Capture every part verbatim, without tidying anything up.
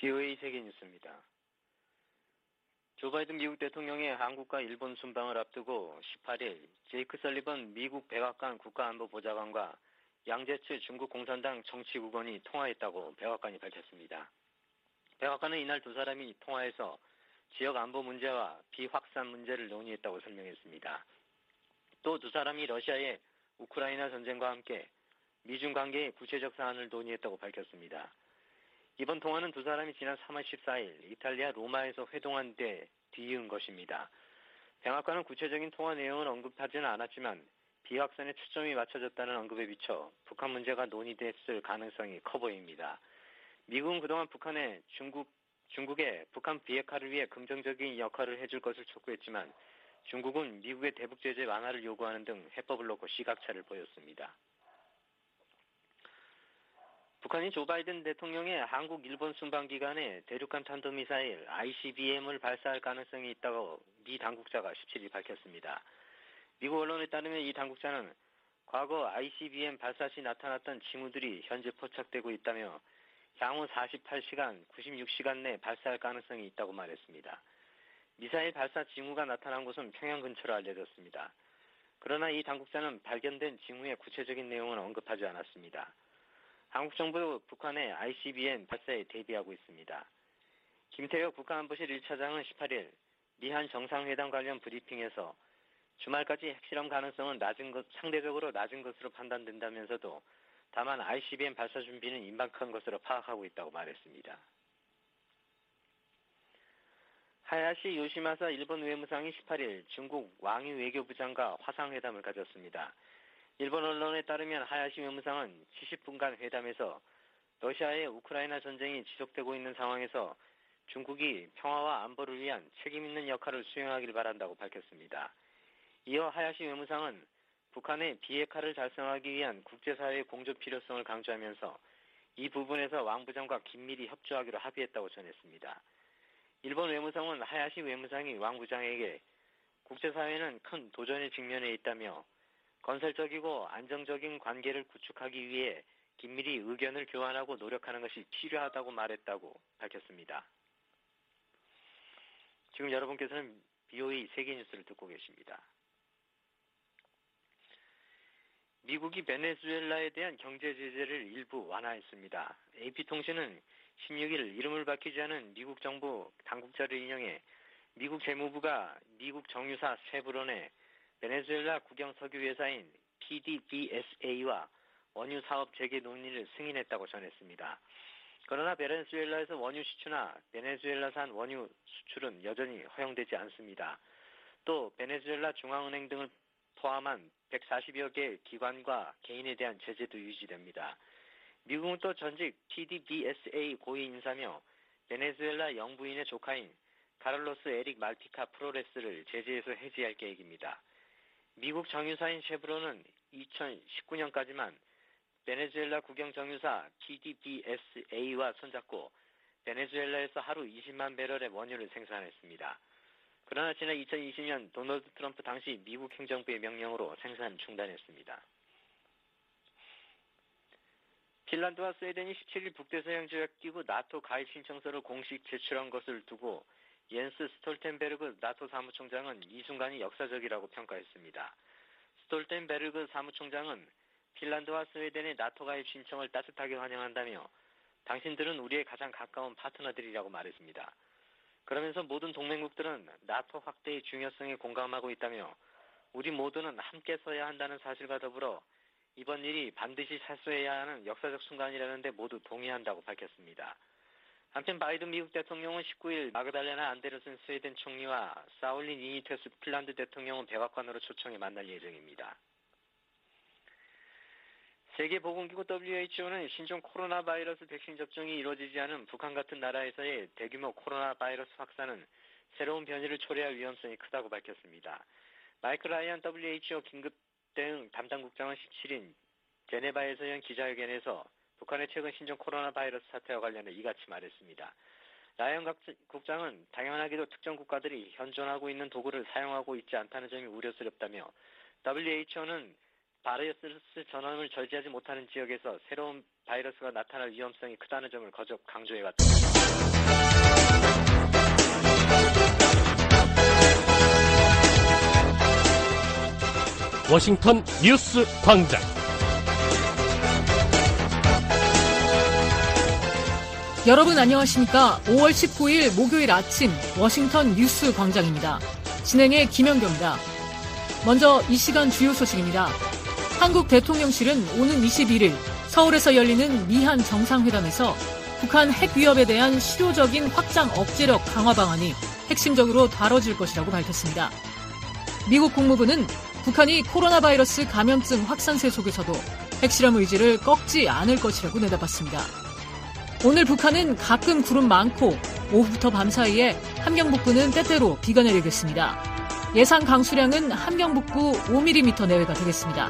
비오에이 세계뉴스입니다. 조 바이든 미국 대통령의 한국과 일본 순방을 앞두고 십팔 일 제이크 설리번 미국 백악관 국가안보보좌관과 양제츠 중국 공산당 정치국원이 통화했다고 백악관이 밝혔습니다. 백악관은 이날 두 사람이 통화해서 지역 안보 문제와 비확산 문제를 논의했다고 설명했습니다. 또 두 사람이 러시아의 우크라이나 전쟁과 함께 미중 관계의 구체적 사안을 논의했다고 밝혔습니다. 이번 통화는 두 사람이 지난 삼월 십사일 이탈리아 로마에서 회동한 데 뒤이은 것입니다. 백악관은 구체적인 통화 내용을 언급하지는 않았지만 비확산에 초점이 맞춰졌다는 언급에 비춰 북한 문제가 논의됐을 가능성이 커 보입니다. 미국은 그동안 북한에 중국, 중국의 북한 비핵화를 위해 긍정적인 역할을 해줄 것을 촉구했지만 중국은 미국의 대북 제재 완화를 요구하는 등 해법을 놓고 시각차를 보였습니다. 북한이 조 바이든 대통령의 한국, 일본 순방 기간에 대륙간 탄도미사일 아이씨비엠을 발사할 가능성이 있다고 미 당국자가 십칠 일 밝혔습니다. 미국 언론에 따르면 이 당국자는 과거 아이씨비엠 발사 시 나타났던 징후들이 현재 포착되고 있다며 향후 사십팔 시간, 구십육 시간 내 발사할 가능성이 있다고 말했습니다. 미사일 발사 징후가 나타난 곳은 평양 근처로 알려졌습니다. 그러나 이 당국자는 발견된 징후의 구체적인 내용은 언급하지 않았습니다. 한국 정부도 북한의 아이씨비엠 발사에 대비하고 있습니다. 김태혁 국가안보실 일 차장은 십팔 일 미한 정상회담 관련 브리핑에서 주말까지 핵실험 가능성은 낮은 것, 상대적으로 낮은 것으로 판단된다면서도 다만 아이씨비엠 발사 준비는 임박한 것으로 파악하고 있다고 말했습니다. 하야시 요시마사 일본 외무상이 십팔 일 중국 왕이 외교부장과 화상회담을 가졌습니다. 일본 언론에 따르면 하야시 외무상은 칠십 분간 회담에서 러시아의 우크라이나 전쟁이 지속되고 있는 상황에서 중국이 평화와 안보를 위한 책임 있는 역할을 수행하길 바란다고 밝혔습니다. 이어 하야시 외무상은 북한의 비핵화를 달성하기 위한 국제사회의 공조 필요성을 강조하면서 이 부분에서 왕 부장과 긴밀히 협조하기로 합의했다고 전했습니다. 일본 외무성은 하야시 외무상이 왕 부장에게 국제사회는 큰 도전에 직면해 있다며 건설적이고 안정적인 관계를 구축하기 위해 긴밀히 의견을 교환하고 노력하는 것이 필요하다고 말했다고 밝혔습니다. 지금 여러분께서는 비오에이 세계뉴스를 듣고 계십니다. 미국이 베네수엘라에 대한 경제 제재를 일부 완화했습니다. 에이피통신은 십육 일 이름을 밝히지 않은 미국 정부 당국자를 인용해 미국 재무부가 미국 정유사 쉐브론에 베네수엘라 국영 석유 회사인 피디비에스에이와 원유 사업 재개 논의를 승인했다고 전했습니다. 그러나 베네수엘라에서 원유 시추나 베네수엘라산 원유 수출은 여전히 허용되지 않습니다. 또 베네수엘라 중앙은행 등을 포함한 백사십여 개 기관과 개인에 대한 제재도 유지됩니다. 미국은 또 전직 피디비에스에이 고위 인사며 베네수엘라 영부인의 조카인 카를로스 에릭 말티카 프로레스를 제재에서 해지할 계획입니다. 미국 정유사인 쉐브론은 이천십구 년까지만 베네수엘라 국영 정유사 피디비에스에이와 손잡고 베네수엘라에서 하루 이십만 배럴의 원유를 생산했습니다. 그러나 지난 이천이십 년 도널드 트럼프 당시 미국 행정부의 명령으로 생산 중단했습니다. 핀란드와 스웨덴이 십칠 일 북대서양조약기구 나토 가입 신청서를 공식 제출한 것을 두고 옌스 스톨텐베르그 나토 사무총장은 이 순간이 역사적이라고 평가했습니다. 스톨텐베르그 사무총장은 핀란드와 스웨덴의 나토 가입 신청을 따뜻하게 환영한다며 당신들은 우리의 가장 가까운 파트너들이라고 말했습니다. 그러면서 모든 동맹국들은 나토 확대의 중요성에 공감하고 있다며 우리 모두는 함께 서야 한다는 사실과 더불어 이번 일이 반드시 사수해야 하는 역사적 순간이라는 데 모두 동의한다고 밝혔습니다. 한편 바이든 미국 대통령은 십구 일 마그달레나 안데르슨 스웨덴 총리와 사울리 니니테스 핀란드 대통령은 백악관으로 초청해 만날 예정입니다. 세계보건기구 더블유에이치오는 신종 코로나 바이러스 백신 접종이 이루어지지 않은 북한 같은 나라에서의 대규모 코로나 바이러스 확산은 새로운 변이를 초래할 위험성이 크다고 밝혔습니다. 마이클 라이언 더블유에이치오 긴급대응 담당국장은 십칠 일 제네바에서 연 기자회견에서 북한의 최근 신종 코로나 바이러스 사태와 관련해 이같이 말했습니다. 라이언 국장은 당연하게도 특정 국가들이 현존하고 있는 도구를 사용하고 있지 않다는 점이 우려스럽다며 더블유에이치오는 바이러스 전염을 절제하지 못하는 지역에서 새로운 바이러스가 나타날 위험성이 크다는 점을 거듭 강조해왔습니다. 워싱턴 뉴스 광장. 여러분 안녕하십니까? 오월 십구일 목요일 아침 워싱턴 뉴스 광장입니다. 진행의 김연경입니다. 먼저 이 시간 주요 소식입니다. 한국 대통령실은 오는 이십일일 서울에서 열리는 미한 정상회담에서 북한 핵 위협에 대한 실효적인 확장 억제력 강화 방안이 핵심적으로 다뤄질 것이라고 밝혔습니다. 미국 국무부는 북한이 코로나 바이러스 감염증 확산세 속에서도 핵실험 의지를 꺾지 않을 것이라고 내다봤습니다. 오늘 북한은 가끔 구름 많고 오후부터 밤 사이에 함경 북부는 때때로 비가 내리겠습니다. 예상 강수량은 함경 북부 오 밀리미터 내외가 되겠습니다.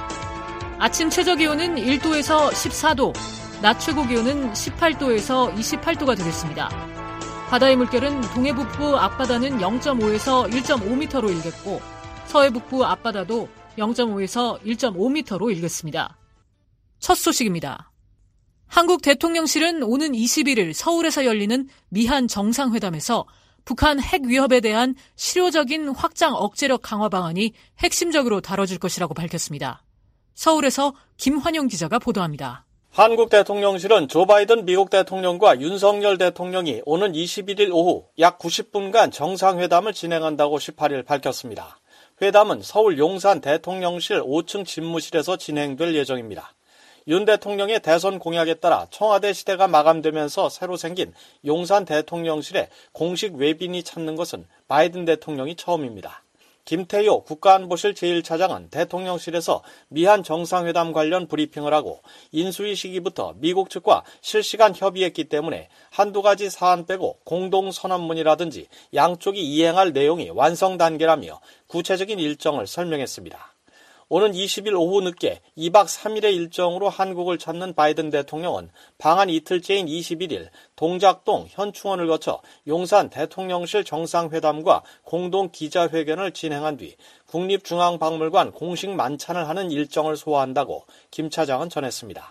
아침 최저기온은 일도에서 십사도, 낮 최고기온은 십팔도에서 이십팔도가 되겠습니다. 바다의 물결은 동해북부 앞바다는 영점오에서 일점오미터로 일겠고 서해북부 앞바다도 영점오에서 일점오미터로 일겠습니다. 첫 소식입니다. 한국 대통령실은 오는 이십일일 서울에서 열리는 미한 정상회담에서 북한 핵 위협에 대한 실효적인 확장 억제력 강화 방안이 핵심적으로 다뤄질 것이라고 밝혔습니다. 서울에서 김환영 기자가 보도합니다. 한국 대통령실은 조 바이든 미국 대통령과 윤석열 대통령이 오는 이십일일 오후 약 구십분간 정상회담을 진행한다고 십팔일 밝혔습니다. 회담은 서울 용산 대통령실 오층 집무실에서 진행될 예정입니다. 윤 대통령의 대선 공약에 따라 청와대 시대가 마감되면서 새로 생긴 용산 대통령실에 공식 외빈이 찾는 것은 바이든 대통령이 처음입니다. 김태효 국가안보실 제일 차장은 대통령실에서 미한 정상회담 관련 브리핑을 하고 인수위 시기부터 미국 측과 실시간 협의했기 때문에 한두 가지 사안 빼고 공동선언문이라든지 양쪽이 이행할 내용이 완성 단계라며 구체적인 일정을 설명했습니다. 오는 이십일 오후 늦게 이박 삼일의 일정으로 한국을 찾는 바이든 대통령은 방한 이틀째인 이십일일 동작동 현충원을 거쳐 용산 대통령실 정상회담과 공동 기자회견을 진행한 뒤 국립중앙박물관 공식 만찬을 하는 일정을 소화한다고 김 차장은 전했습니다.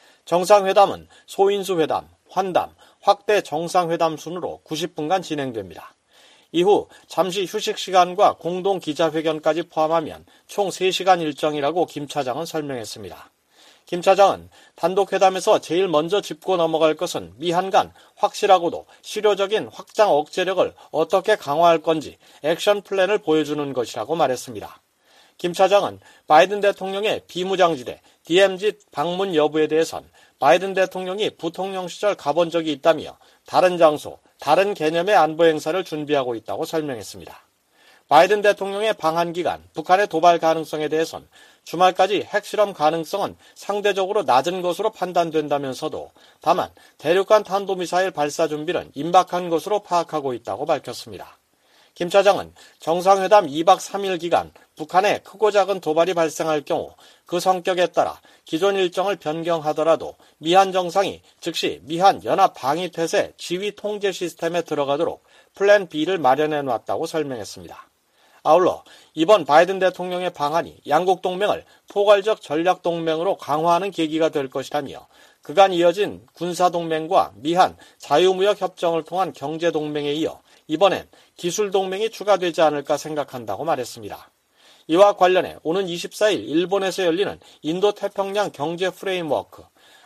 정상회담은 소인수 회담, 환담, 확대 정상회담 순으로 구십분간 진행됩니다. 이후 잠시 휴식 시간과 공동 기자회견까지 포함하면 총 세시간 일정이라고 김 차장은 설명했습니다. 김 차장은 단독회담에서 제일 먼저 짚고 넘어갈 것은 미한 간 확실하고도 실효적인 확장 억제력을 어떻게 강화할 건지 액션 플랜을 보여주는 것이라고 말했습니다. 김 차장은 바이든 대통령의 비무장지대 디엠지 방문 여부에 대해선 바이든 대통령이 부통령 시절 가본 적이 있다며 다른 장소, 다른 개념의 안보 행사를 준비하고 있다고 설명했습니다. 바이든 대통령의 방한 기간, 북한의 도발 가능성에 대해선 주말까지 핵실험 가능성은 상대적으로 낮은 것으로 판단된다면서도 다만 대륙간 탄도미사일 발사 준비는 임박한 것으로 파악하고 있다고 밝혔습니다. 김 차장은 정상회담 이박 삼일 기간 북한의 크고 작은 도발이 발생할 경우 그 성격에 따라 기존 일정을 변경하더라도 미한 정상이 즉시 미한 연합방위태세 지휘 통제 시스템에 들어가도록 플랜 B를 마련해 놨다고 설명했습니다. 아울러 이번 바이든 대통령의 방한이 양국 동맹을 포괄적 전략동맹으로 강화하는 계기가 될 것이라며 그간 이어진 군사동맹과 미한 자유무역 협정을 통한 경제동맹에 이어 이번엔 기술동맹이 추가되지 않을까 생각한다고 말했습니다. 이와 관련해 오는 이십사일 일본에서 열리는 인도태평양 경제 프레임워크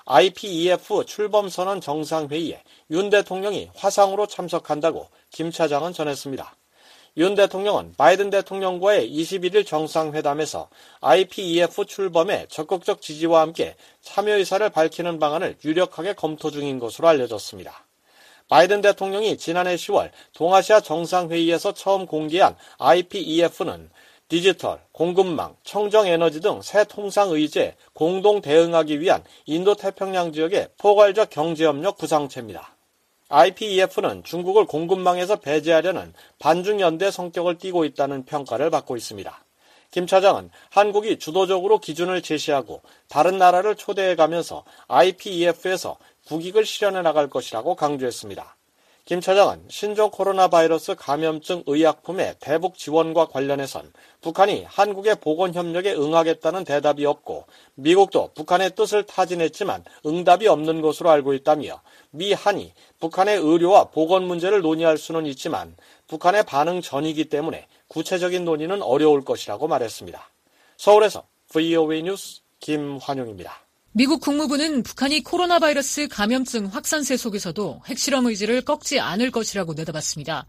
아이피이에프 출범선언 정상회의에 윤 대통령이 화상으로 참석한다고 김 차장은 전했습니다. 윤 대통령은 바이든 대통령과의 이십일일 정상회담에서 아이피이에프 출범에 적극적 지지와 함께 참여 의사를 밝히는 방안을 유력하게 검토 중인 것으로 알려졌습니다. 바이든 대통령이 지난해 시월 동아시아 정상회의에서 처음 공개한 아이피이에프는 디지털, 공급망, 청정에너지 등 새 통상의제에 공동 대응하기 위한 인도태평양 지역의 포괄적 경제협력 구상체입니다. 아이피이에프는 중국을 공급망에서 배제하려는 반중연대 성격을 띠고 있다는 평가를 받고 있습니다. 김 차장은 한국이 주도적으로 기준을 제시하고 다른 나라를 초대해가면서 아이피이에프에서 국익을 실현해 나갈 것이라고 강조했습니다. 김 차장은 신종 코로나 바이러스 감염증 의약품의 대북 지원과 관련해선 북한이 한국의 보건협력에 응하겠다는 대답이 없고 미국도 북한의 뜻을 타진했지만 응답이 없는 것으로 알고 있다며 미, 한이 북한의 의료와 보건 문제를 논의할 수는 있지만 북한의 반응 전이기 때문에 구체적인 논의는 어려울 것이라고 말했습니다. 서울에서 브이오에이 뉴스 김환용입니다. 미국 국무부는 북한이 코로나 바이러스 감염증 확산세 속에서도 핵실험 의지를 꺾지 않을 것이라고 내다봤습니다.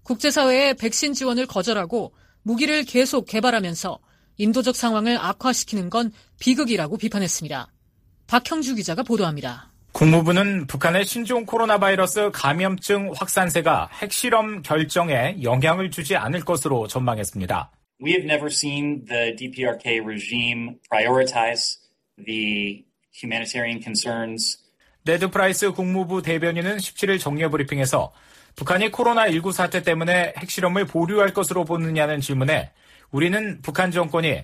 국제사회의 백신 지원을 거절하고 무기를 계속 개발하면서 인도적 상황을 악화시키는 건 비극이라고 비판했습니다. 박형주 기자가 보도합니다. 국무부는 북한의 신종 코로나 바이러스 감염증 확산세가 핵실험 결정에 영향을 주지 않을 것으로 전망했습니다. We have never seen the 디피아르케이 regime prioritize the humanitarian concerns. 네드 프라이스 국무부 대변인은 십칠일 정례 브리핑에서 북한이 코로나십구 사태 때문에 핵실험을 보류할 것으로 보느냐는 질문에 우리는 북한 정권이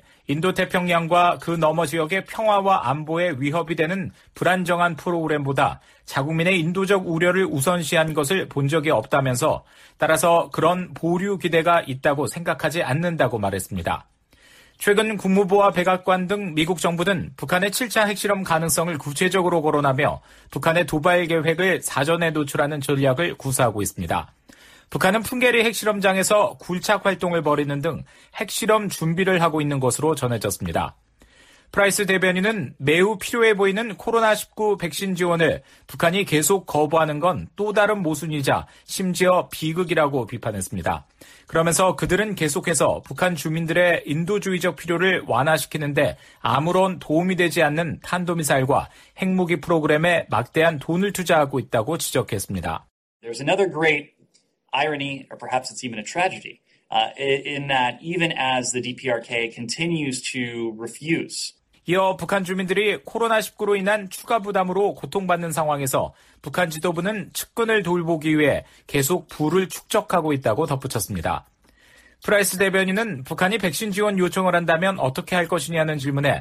인도태평양과 그 너머 지역의 평화와 안보에 위협이 되는 불안정한 프로그램보다 자국민의 인도적 우려를 우선시한 것을 본 적이 없다면서 따라서 그런 보류 기대가 있다고 생각하지 않는다고 말했습니다. 최근 국무부와 백악관 등 미국 정부는 북한의 칠 차 핵실험 가능성을 구체적으로 거론하며 북한의 도발 계획을 사전에 노출하는 전략을 구사하고 있습니다. 북한은 풍계리 핵실험장에서 굴착 활동을 벌이는 등 핵실험 준비를 하고 있는 것으로 전해졌습니다. 프라이스 대변인은 매우 필요해 보이는 코로나십구 백신 지원을 북한이 계속 거부하는 건 또 다른 모순이자 심지어 비극이라고 비판했습니다. 그러면서 그들은 계속해서 북한 주민들의 인도주의적 필요를 완화시키는데 아무런 도움이 되지 않는 탄도미사일과 핵무기 프로그램에 막대한 돈을 투자하고 있다고 지적했습니다. There's another great irony, or perhaps it's even a tragedy, uh, in that even as the 디피아르케이 continues to refuse. 이어 북한 주민들이 코로나십구로 인한 추가 부담으로 고통받는 상황에서 북한 지도부는 측근을 돌보기 위해 계속 부를 축적하고 있다고 덧붙였습니다. 프라이스 대변인은 북한이 백신 지원 요청을 한다면 어떻게 할 것이냐는 질문에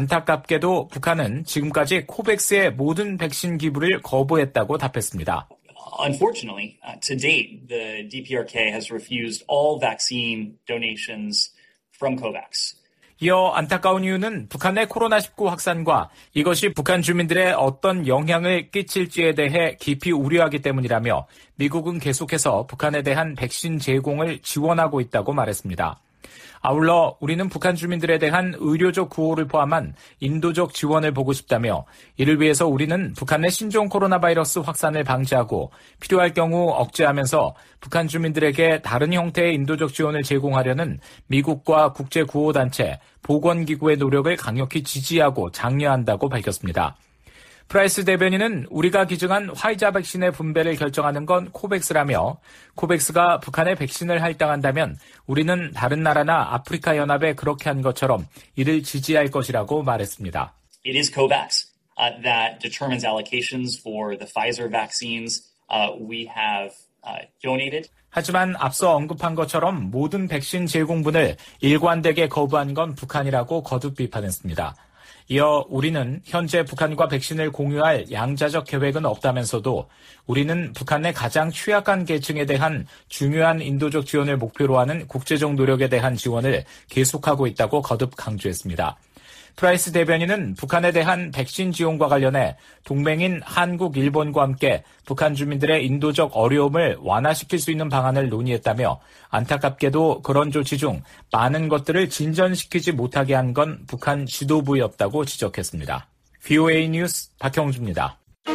안타깝게도 북한은 지금까지 코백스의 모든 백신 기부를 거부했다고 답했습니다. Unfortunately, uh, to date, the 디피아르케이 has refused all vaccine donations from COVAX. 이어 안타까운 이유는 북한의 코로나십구 확산과 이것이 북한 주민들의 어떤 영향을 끼칠지에 대해 깊이 우려하기 때문이라며 미국은 계속해서 북한에 대한 백신 제공을 지원하고 있다고 말했습니다. 아울러 우리는 북한 주민들에 대한 의료적 구호를 포함한 인도적 지원을 보고 싶다며 이를 위해서 우리는 북한의 신종 코로나 바이러스 확산을 방지하고 필요할 경우 억제하면서 북한 주민들에게 다른 형태의 인도적 지원을 제공하려는 미국과 국제구호단체, 보건기구의 노력을 강력히 지지하고 장려한다고 밝혔습니다. 프라이스 대변인은 우리가 기증한 화이자 백신의 분배를 결정하는 건 코백스라며 코백스가 북한에 백신을 할당한다면 우리는 다른 나라나 아프리카 연합에 그렇게 한 것처럼 이를 지지할 것이라고 말했습니다. It is COVAX uh, that determines allocations for the Pfizer vaccines uh, we have uh, donated. 하지만 앞서 언급한 것처럼 모든 백신 제공분을 일관되게 거부한 건 북한이라고 거듭 비판했습니다. 이어 우리는 현재 북한과 백신을 공유할 양자적 계획은 없다면서도 우리는 북한의 가장 취약한 계층에 대한 중요한 인도적 지원을 목표로 하는 국제적 노력에 대한 지원을 계속하고 있다고 거듭 강조했습니다. 프라이스 대변인은 북한에 대한 백신 지원과 관련해 동맹인 한국, 일본과 함께 북한 주민들의 인도적 어려움을 완화시킬 수 있는 방안을 논의했다며 안타깝게도 그런 조치 중 많은 것들을 진전시키지 못하게 한 건 북한 지도부였다고 지적했습니다. 브이오에이 뉴스 박형주입니다.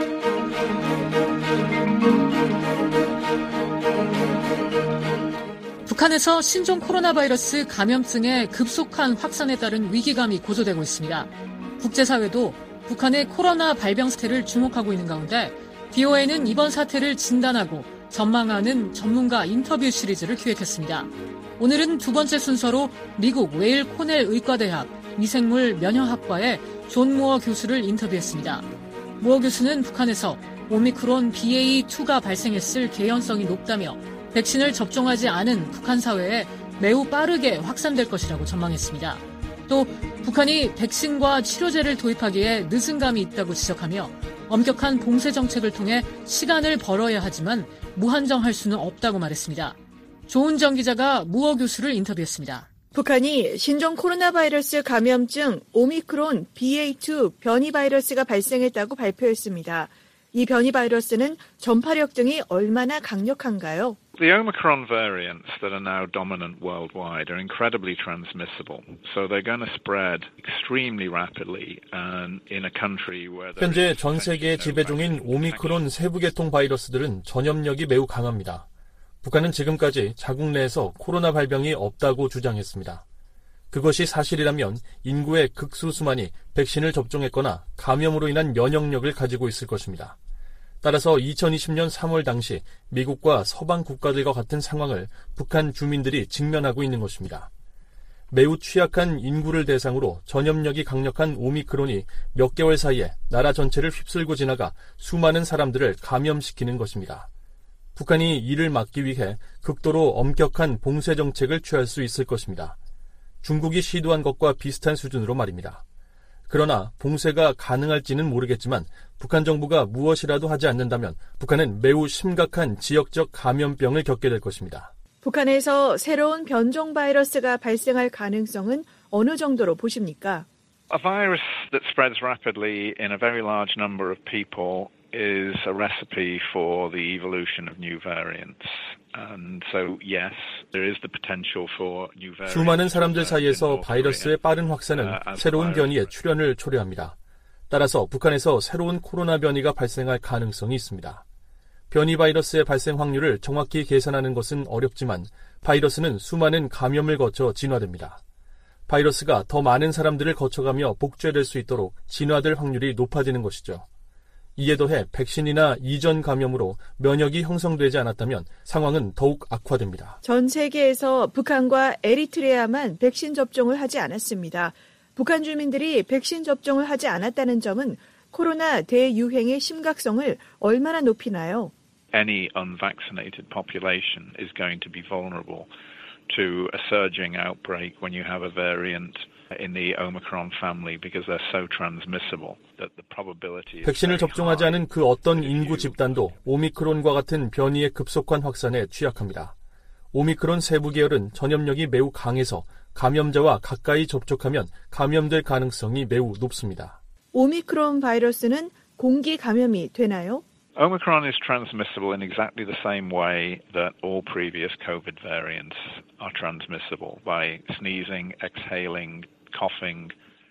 북한에서 신종 코로나 바이러스 감염증의 급속한 확산에 따른 위기감이 고조되고 있습니다. 국제사회도 북한의 코로나 발병 사태를 주목하고 있는 가운데 브이오에이는 이번 사태를 진단하고 전망하는 전문가 인터뷰 시리즈를 기획했습니다. 오늘은 두 번째 순서로 미국 웨일 코넬 의과대학 미생물 면역학과의 존 무어 교수를 인터뷰했습니다. 무어 교수는 북한에서 오미크론 비에이 투가 발생했을 개연성이 높다며 백신을 접종하지 않은 북한 사회에 매우 빠르게 확산될 것이라고 전망했습니다. 또 북한이 백신과 치료제를 도입하기에 늦은 감이 있다고 지적하며 엄격한 봉쇄 정책을 통해 시간을 벌어야 하지만 무한정할 수는 없다고 말했습니다. 조은정 기자가 무어 교수를 인터뷰했습니다. 북한이 신종 코로나 바이러스 감염증 오미크론 비에이 투 변이 바이러스가 발생했다고 발표했습니다. 이 변이 바이러스는 전파력 등이 얼마나 강력한가요? The Omicron variants that are now dominant worldwide are incredibly transmissible. So they're going to spread extremely rapidly and in a country where 현재 전 세계의 지배종인 오미크론 세부 계통 바이러스들은 전염력이 매우 강합니다. 북한은 지금까지 자국 내에서 코로나 발병이 없다고 주장했습니다. 그것이 사실이라면 인구의 극소수만이 백신을 접종했거나 감염으로 인한 면역력을 가지고 있을 것입니다. 따라서 이천이십 년 삼월 당시 미국과 서방 국가들과 같은 상황을 북한 주민들이 직면하고 있는 것입니다. 매우 취약한 인구를 대상으로 전염력이 강력한 오미크론이 몇 개월 사이에 나라 전체를 휩쓸고 지나가 수많은 사람들을 감염시키는 것입니다. 북한이 이를 막기 위해 극도로 엄격한 봉쇄 정책을 취할 수 있을 것입니다. 중국이 시도한 것과 비슷한 수준으로 말입니다. 그러나 봉쇄가 가능할지는 모르겠지만 북한 정부가 무엇이라도 하지 않는다면 북한은 매우 심각한 지역적 감염병을 겪게 될 것입니다. 북한에서 새로운 변종 바이러스가 발생할 가능성은 어느 정도로 보십니까? A virus that spreads rapidly in a very large number of people is a recipe for the evolution of new variants. And so, yes, there is the potential for new variants. 수많은 사람들 사이에서 바이러스의 빠른 확산은 새로운 변이의 출현을 초래합니다. 따라서 북한에서 새로운 코로나 변이가 발생할 가능성이 있습니다. 변이 바이러스의 발생 확률을 정확히 계산하는 것은 어렵지만 바이러스는 수많은 감염을 거쳐 진화됩니다. 바이러스가 더 많은 사람들을 거쳐가며 복제될 수 있도록 진화될 확률이 높아지는 것이죠. 이에 더해 백신이나 이전 감염으로 면역이 형성되지 않았다면 상황은 더욱 악화됩니다. 전 세계에서 북한과 에리트레아만 백신 접종을 하지 않았습니다. 북한 주민들이 백신 접종을 하지 않았다는 점은 코로나 대유행의 심각성을 얼마나 높이나요? Any unvaccinated population is going to be vulnerable to a surging outbreak when you have a variant in the Omicron family because they're so transmissible that the probability is 백신을 접종하지 않은 그 어떤 인구 집단도 오미크론과 같은 변이의 급속한 확산에 취약합니다. 오미크론 세부 계열은 전염력이 매우 강해서 감염자와 가까이 접촉하면 감염될 가능성이 매우 높습니다. 오미크론 바이러스는 공기 감염이 되나요? Omicron is transmissible in exactly the same way that all previous COVID variants are transmissible by sneezing, exhaling, coughing.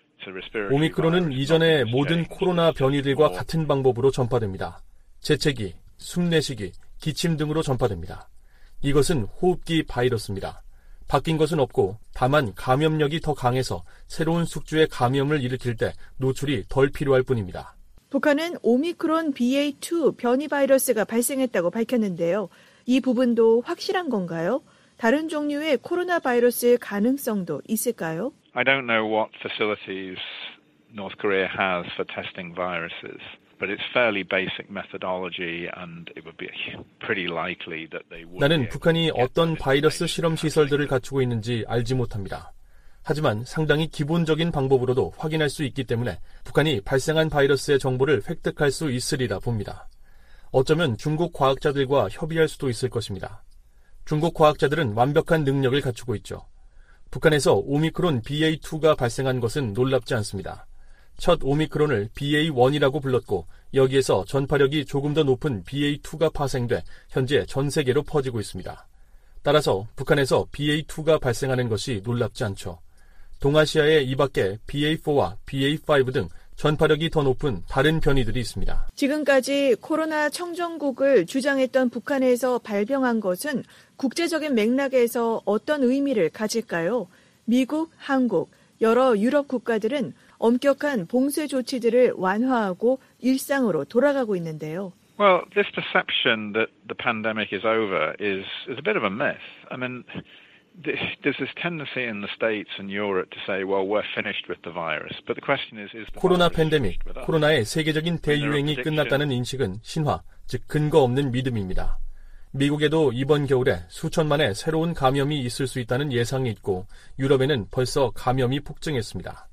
오미크론은 이전의 모든 코로나 변이들과 같은 방법으로 전파됩니다. 재채기, 숨내쉬기, 기침 등으로 전파됩니다. 이것은 호흡기 바이러스입니다. 바뀐 것은 없고 다만 감염력이 더 강해서 새로운 숙주의 감염을 일으킬 때 노출이 덜 필요할 뿐입니다. 북한은 오미크론 비에이 투 변이 바이러스가 발생했다고 밝혔는데요. 이 부분도 확실한 건가요? 다른 종류의 코로나 바이러스의 가능성도 있을까요? I don't know what facilities North Korea has for testing viruses, but it's fairly basic methodology and it would be pretty likely that they would. 나는 북한이 어떤 바이러스 실험 시설들을 갖추고 있는지 알지 못합니다. 하지만 상당히 기본적인 방법으로도 확인할 수 있기 때문에 북한이 발생한 바이러스의 정보를 획득할 수 있으리라 봅니다. 어쩌면 중국 과학자들과 협의할 수도 있을 것입니다. 중국 과학자들은 완벽한 능력을 갖추고 있죠. 북한에서 오미크론 비에이 투가 발생한 것은 놀랍지 않습니다. 첫 오미크론을 비에이 원이라고 불렀고 여기에서 전파력이 조금 더 높은 비에이 투가 파생돼 현재 전 세계로 퍼지고 있습니다. 따라서 북한에서 비에이 투가 발생하는 것이 놀랍지 않죠. 동아시아의 이 밖에 비에이 포와 비에이 파이브 등 전파력이 더 높은 다른 변이들이 있습니다. 지금까지 코로나 청정국을 주장했던 북한에서 발병한 것은 국제적인 맥락에서 어떤 의미를 가질까요? 미국, 한국, 여러 유럽 국가들은 엄격한 봉쇄 조치들을 완화하고 일상으로 돌아가고 있는데요. Well, this perception that the pandemic is over is, is a bit of a myth. I mean, there's this tendency in the States and Europe to say, well, we're finished with the virus. But the question is, is the 코로나 팬데믹, 코로나의 세계적인 대유행이 끝났다는 인식은 신화, 즉 근거 없는 믿음입니다. 미국에도 이번 겨울에 수천만의 새로운 감염이 있을 수 있다는 예상이 있고 유럽에는 벌써 감염이 폭증했습니다.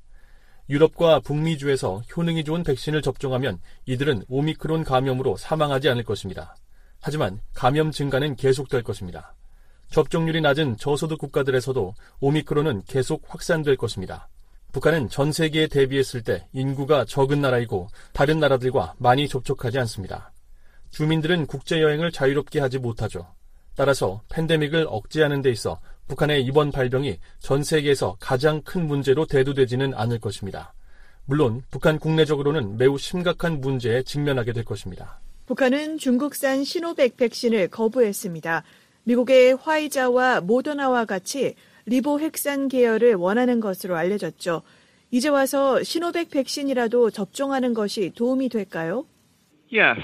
유럽과 북미주에서 효능이 좋은 백신을 접종하면 이들은 오미크론 감염으로 사망하지 않을 것입니다. 하지만 감염 증가는 계속될 것입니다. 접종률이 낮은 저소득 국가들에서도 오미크론은 계속 확산될 것입니다. 북한은 전 세계에 대비했을 때 인구가 적은 나라이고 다른 나라들과 많이 접촉하지 않습니다. 주민들은 국제여행을 자유롭게 하지 못하죠. 따라서 팬데믹을 억제하는 데 있어 북한의 이번 발병이 전 세계에서 가장 큰 문제로 대두되지는 않을 것입니다. 물론 북한 국내적으로는 매우 심각한 문제에 직면하게 될 것입니다. 북한은 중국산 시노백 백신을 거부했습니다. 미국의 화이자와 모더나와 같이 리보핵산 계열을 원하는 것으로 알려졌죠. 이제 와서 시노백 백신이라도 접종하는 것이 도움이 될까요? Yes,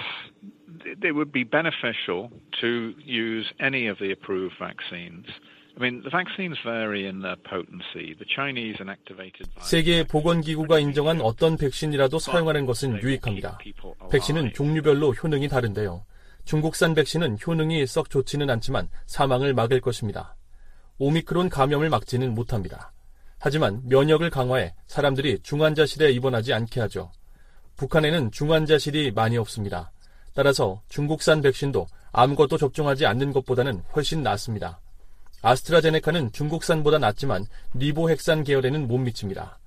it would be beneficial to use any of the approved vaccines. I mean, the vaccines vary in their potency. The Chinese inactivated virus. 세계 보건기구가 인정한 어떤 백신이라도 사용하는 것은 유익합니다. 백신은 종류별로 효능이 다른데요. 중국산 백신은 효능이 썩 좋지는 않지만 사망을 막을 것입니다. 오미크론 감염을 막지는 못합니다. 하지만 면역을 강화해 사람들이 중환자실에 입원하지 않게 하죠. 북한에는 중환자실이 많이 없습니다. 따라서 중국산 백신도 아무것도 접종하지 않는 것보다는 훨씬 낫습니다. 아스트라제네카는 중국산보다 낫지만 리보핵산 계열에는 못 미칩니다.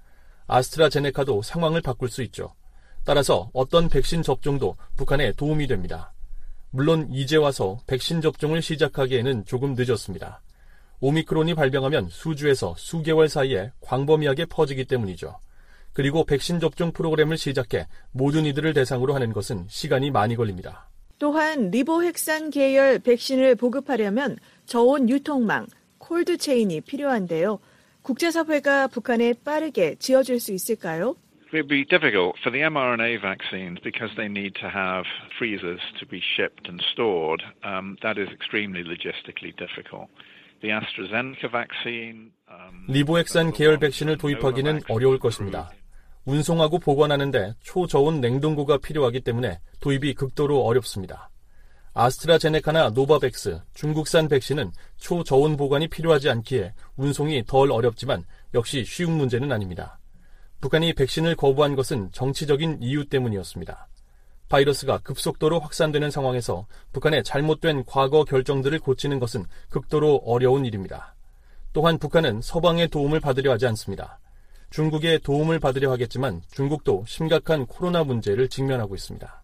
아스트라제네카도 상황을 바꿀 수 있죠. 따라서 어떤 백신 접종도 북한에 도움이 됩니다. 물론 이제 와서 백신 접종을 시작하기에는 조금 늦었습니다. 오미크론이 발병하면 수주에서 수개월 사이에 광범위하게 퍼지기 때문이죠. 그리고 백신 접종 프로그램을 시작해 모든 이들을 대상으로 하는 것은 시간이 많이 걸립니다. 또한 리보핵산 계열 백신을 보급하려면 저온 유통망, 콜드체인이 필요한데요. 국제사회가 북한에 빠르게 지어줄 수 있을까요? It would be difficult for the mRNA vaccines because they need to have freezers to be shipped and stored. Um, that is extremely logistically difficult. The AstraZeneca vaccine. Um, 리보핵산 계열 백신을 도입하기는 어려울 것입니다. 운송하고 보관하는데 초저온 냉동고가 필요하기 때문에 도입이 극도로 어렵습니다. 아스트라제네카나 노바백스, 중국산 백신은 초저온 보관이 필요하지 않기에 운송이 덜 어렵지만 역시 쉬운 문제는 아닙니다. 북한이 백신을 거부한 것은 정치적인 이유 때문이었습니다. 바이러스가 급속도로 확산되는 상황에서 북한의 잘못된 과거 결정들을 고치는 것은 극도로 어려운 일입니다. 또한 북한은 서방의 도움을 받으려 하지 않습니다. 중국의 도움을 받으려 하겠지만 중국도 심각한 코로나 문제를 직면하고 있습니다.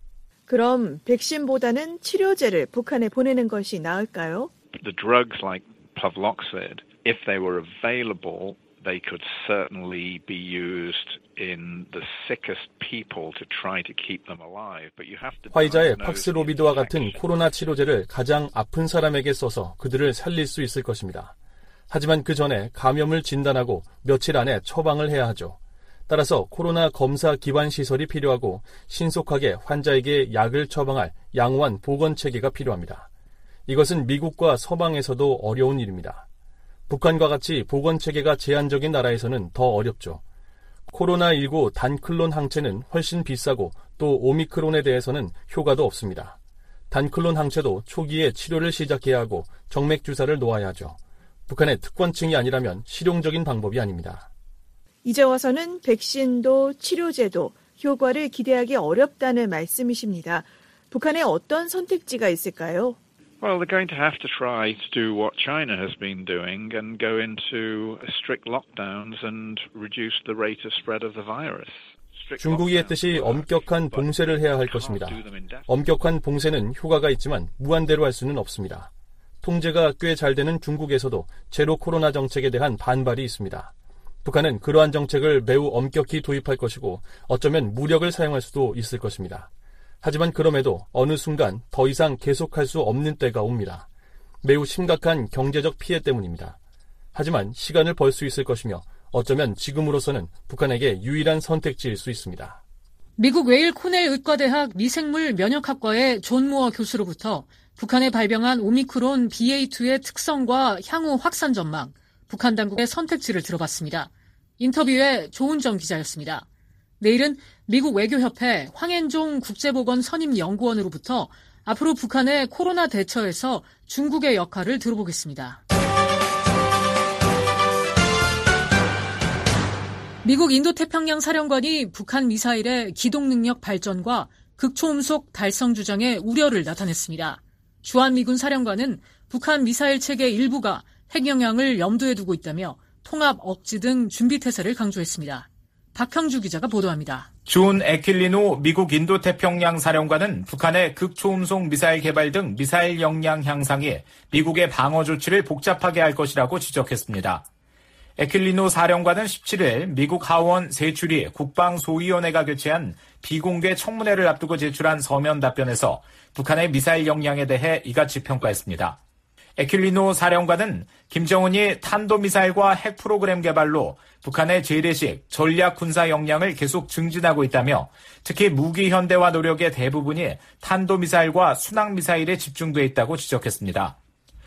그럼 백신보다는 치료제를 북한에 보내는 것이 나을까요? The drugs like Pavloxid, if they were available, they could certainly be used in the sickest people to try to keep them alive. But you have to 화이자의 팍스로비드와 같은 코로나 치료제를 가장 아픈 사람에게 써서 그들을 살릴 수 있을 것입니다. 하지만 그 전에 감염을 진단하고 며칠 안에 처방을 해야 하죠. 따라서 코로나 검사 기반 시설이 필요하고 신속하게 환자에게 약을 처방할 양호한 보건 체계가 필요합니다. 이것은 미국과 서방에서도 어려운 일입니다. 북한과 같이 보건 체계가 제한적인 나라에서는 더 어렵죠. 코로나십구 단클론 항체는 훨씬 비싸고 또 오미크론에 대해서는 효과도 없습니다. 단클론 항체도 초기에 치료를 시작해야 하고 정맥 주사를 놓아야 하죠. 북한의 특권층이 아니라면 실용적인 방법이 아닙니다. 이제 와서는 백신도 치료제도 효과를 기대하기 어렵다는 말씀이십니다. 북한에 어떤 선택지가 있을까요? Well, they're going to have to try to do what China has been doing and go into strict lockdowns and reduce the rate of spread of the virus. 중국이 했듯이 엄격한 봉쇄를 해야 할 것입니다. 엄격한 봉쇄는 효과가 있지만 무한대로 할 수는 없습니다. 통제가 꽤 잘 되는 중국에서도 제로 코로나 정책에 대한 반발이 있습니다. 북한은 그러한 정책을 매우 엄격히 도입할 것이고 어쩌면 무력을 사용할 수도 있을 것입니다. 하지만 그럼에도 어느 순간 더 이상 계속할 수 없는 때가 옵니다. 매우 심각한 경제적 피해 때문입니다. 하지만 시간을 벌 수 있을 것이며 어쩌면 지금으로서는 북한에게 유일한 선택지일 수 있습니다. 미국 웨일 코넬 의과대학 미생물 면역학과의 존 무어 교수로부터 북한에 발병한 오미크론 비에이 투의 특성과 향후 확산 전망, 북한 당국의 선택지를 들어봤습니다. 인터뷰에 조은정 기자였습니다. 내일은 미국 외교협회 황앤종 국제보건 선임연구원으로부터 앞으로 북한의 코로나 대처에서 중국의 역할을 들어보겠습니다. 미국 인도태평양 사령관이 북한 미사일의 기동능력 발전과 극초음속 달성 주장에 우려를 나타냈습니다. 주한미군 사령관은 북한 미사일 체계 일부가 핵 영향을 염두에 두고 있다며 통합 억지 등 준비태세를 강조했습니다. 박형주 기자가 보도합니다. 존 에킬리노 미국 인도태평양 사령관은 북한의 극초음속 미사일 개발 등 미사일 역량 향상이 미국의 방어 조치를 복잡하게 할 것이라고 지적했습니다. 에킬리노 사령관은 십칠일 미국 하원 세추리 국방소위원회가 개최한 비공개 청문회를 앞두고 제출한 서면 답변에서 북한의 미사일 역량에 대해 이같이 평가했습니다. 에킬리노 사령관은 김정은이 탄도미사일과 핵 프로그램 개발로 북한의 재래식 전략 군사 역량을 계속 증진하고 있다며 특히 무기 현대화 노력의 대부분이 탄도미사일과 순항미사일에 집중돼 있다고 지적했습니다.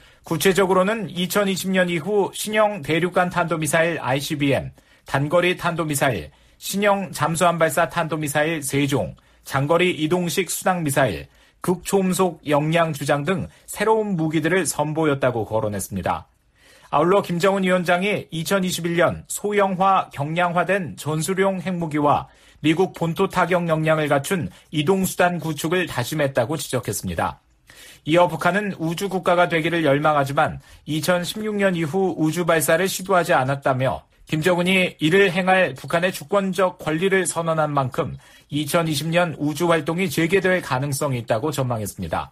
구체적으로는 이천이십 년 이후 신형 대륙간 탄도미사일 아이씨비엠, 단거리 탄도미사일, 신형 잠수함 발사 탄도미사일 세 종, 장거리 이동식 순항미사일, 극초음속 역량 주장 등 새로운 무기들을 선보였다고 거론했습니다. 아울러 김정은 위원장이 이천이십일 년 소형화 경량화된 전술용 핵무기와 미국 본토 타격 역량을 갖춘 이동수단 구축을 다짐했다고 지적했습니다. 이어 북한은 우주국가가 되기를 열망하지만 이천십육 년 이후 우주 발사를 시도하지 않았다며 김정은이 이를 행할 북한의 주권적 권리를 선언한 만큼 이천이십 년 우주 활동이 재개될 가능성이 있다고 전망했습니다.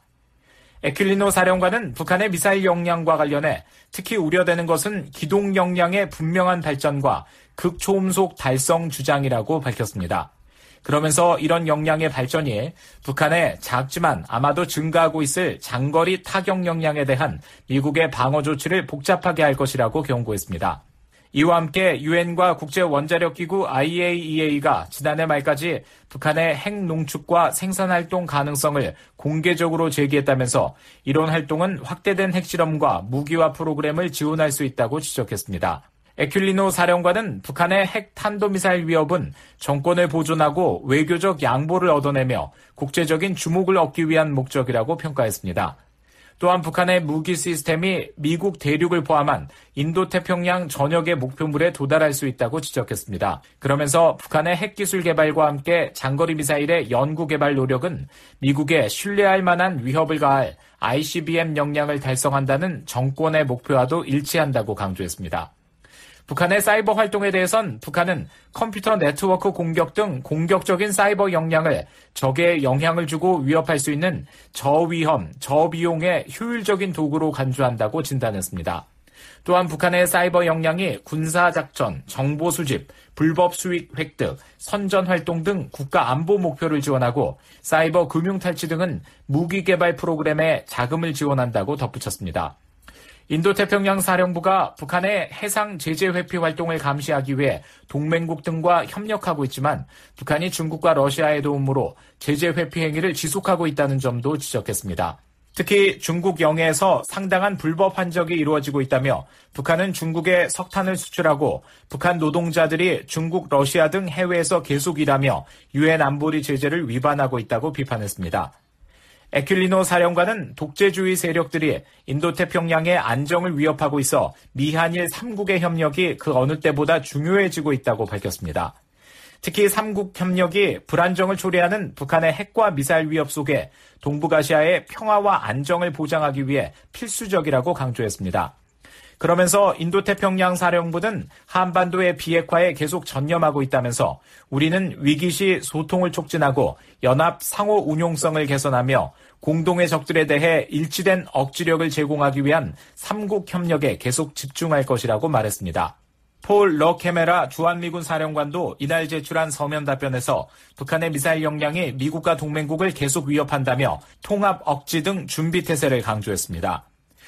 에킬리노 사령관은 북한의 미사일 역량과 관련해 특히 우려되는 것은 기동 역량의 분명한 발전과 극초음속 달성 주장이라고 밝혔습니다. 그러면서 이런 역량의 발전이 북한의 작지만 아마도 증가하고 있을 장거리 타격 역량에 대한 미국의 방어 조치를 복잡하게 할 것이라고 경고했습니다. 이와 함께 유엔과 국제원자력기구 아이에이이에이가 지난해 말까지 북한의 핵 농축과 생산활동 가능성을 공개적으로 제기했다면서 이런 활동은 확대된 핵실험과 무기화 프로그램을 지원할 수 있다고 지적했습니다. 에킬리노 사령관은 북한의 핵 탄도미사일 위협은 정권을 보존하고 외교적 양보를 얻어내며 국제적인 주목을 얻기 위한 목적이라고 평가했습니다. 또한 북한의 무기 시스템이 미국 대륙을 포함한 인도태평양 전역의 목표물에 도달할 수 있다고 지적했습니다. 그러면서 북한의 핵기술 개발과 함께 장거리 미사일의 연구 개발 노력은 미국에 신뢰할 만한 위협을 가할 아이씨비엠 역량을 달성한다는 정권의 목표와도 일치한다고 강조했습니다. 북한의 사이버 활동에 대해선 북한은 컴퓨터 네트워크 공격 등 공격적인 사이버 역량을 적에 영향을 주고 위협할 수 있는 저위험, 저비용의 효율적인 도구로 간주한다고 진단했습니다. 또한 북한의 사이버 역량이 군사작전, 정보 수집, 불법 수익 획득, 선전 활동 등 국가 안보 목표를 지원하고 사이버 금융 탈취 등은 무기 개발 프로그램에 자금을 지원한다고 덧붙였습니다. 인도태평양 사령부가 북한의 해상 제재 회피 활동을 감시하기 위해 동맹국 등과 협력하고 있지만 북한이 중국과 러시아의 도움으로 제재 회피 행위를 지속하고 있다는 점도 지적했습니다. 특히 중국 영해에서 상당한 불법 환적이 이루어지고 있다며 북한은 중국에 석탄을 수출하고 북한 노동자들이 중국, 러시아 등 해외에서 계속 일하며 유엔 안보리 제재를 위반하고 있다고 비판했습니다. 에킬리노 사령관은 독재주의 세력들이 인도태평양의 안정을 위협하고 있어 미한일 삼국의 협력이 그 어느 때보다 중요해지고 있다고 밝혔습니다. 특히 삼국 협력이 불안정을 초래하는 북한의 핵과 미사일 위협 속에 동북아시아의 평화와 안정을 보장하기 위해 필수적이라고 강조했습니다. 그러면서 인도태평양 사령부는 한반도의 비핵화에 계속 전념하고 있다면서 우리는 위기 시 소통을 촉진하고 연합 상호 운용성을 개선하며 공동의 적들에 대해 일치된 억지력을 제공하기 위한 삼국 협력에 계속 집중할 것이라고 말했습니다. 폴 러케메라 주한미군 사령관도 이날 제출한 서면 답변에서 북한의 미사일 역량이 미국과 동맹국을 계속 위협한다며 통합 억지 등 준비태세를 강조했습니다.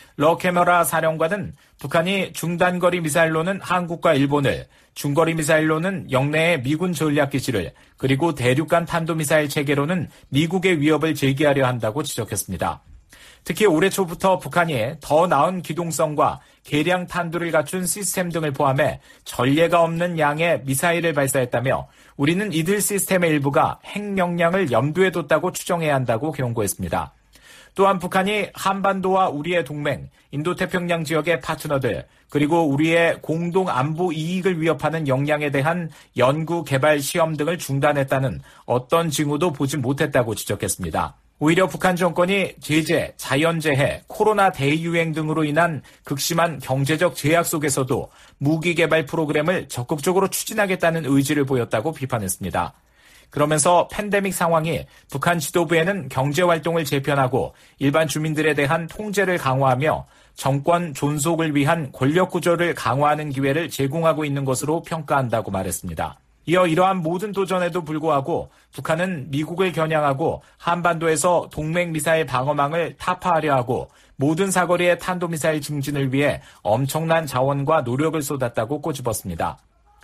러케메라 사령관은 북한이 중단거리 미사일로는 한국과 일본을, 중거리 미사일로는 영내의 미군 전략기지를, 그리고 대륙간 탄도미사일 체계로는 미국의 위협을 제기하려 한다고 지적했습니다. 특히 올해 초부터 북한이 더 나은 기동성과 개량 탄두를 갖춘 시스템 등을 포함해 전례가 없는 양의 미사일을 발사했다며 우리는 이들 시스템의 일부가 핵 역량을 염두에 뒀다고 추정해야 한다고 경고했습니다. 또한 북한이 한반도와 우리의 동맹, 인도태평양 지역의 파트너들, 그리고 우리의 공동 안보 이익을 위협하는 역량에 대한 연구, 개발, 시험 등을 중단했다는 어떤 징후도 보지 못했다고 지적했습니다. 오히려 북한 정권이 제재, 자연재해, 코로나 대유행 등으로 인한 극심한 경제적 제약 속에서도 무기 개발 프로그램을 적극적으로 추진하겠다는 의지를 보였다고 비판했습니다. 그러면서 팬데믹 상황이 북한 지도부에는 경제활동을 재편하고 일반 주민들에 대한 통제를 강화하며 정권 존속을 위한 권력 구조를 강화하는 기회를 제공하고 있는 것으로 평가한다고 말했습니다. 이어 이러한 모든 도전에도 불구하고 북한은 미국을 겨냥하고 한반도에서 동맹 미사일 방어망을 타파하려 하고 모든 사거리의 탄도미사일 증진을 위해 엄청난 자원과 노력을 쏟았다고 꼬집었습니다.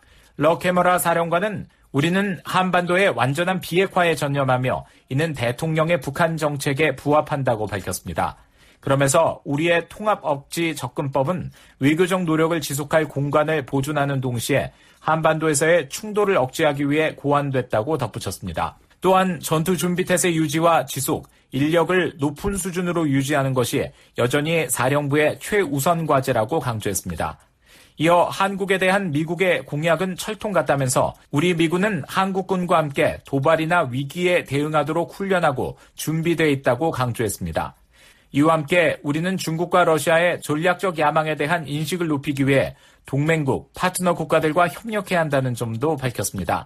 럭해머라 사령관은 우리는 한반도의 완전한 비핵화에 전념하며 이는 대통령의 북한 정책에 부합한다고 밝혔습니다. 그러면서 우리의 통합 억지 접근법은 외교적 노력을 지속할 공간을 보존하는 동시에 한반도에서의 충돌을 억제하기 위해 고안됐다고 덧붙였습니다. 또한 전투 준비 태세 유지와 지속, 인력을 높은 수준으로 유지하는 것이 여전히 사령부의 최우선 과제라고 강조했습니다. 이어 한국에 대한 미국의 공약은 철통 같다면서 우리 미군은 한국군과 함께 도발이나 위기에 대응하도록 훈련하고 준비되어 있다고 강조했습니다. 이와 함께 우리는 중국과 러시아의 전략적 야망에 대한 인식을 높이기 위해 동맹국, 파트너 국가들과 협력해야 한다는 점도 밝혔습니다.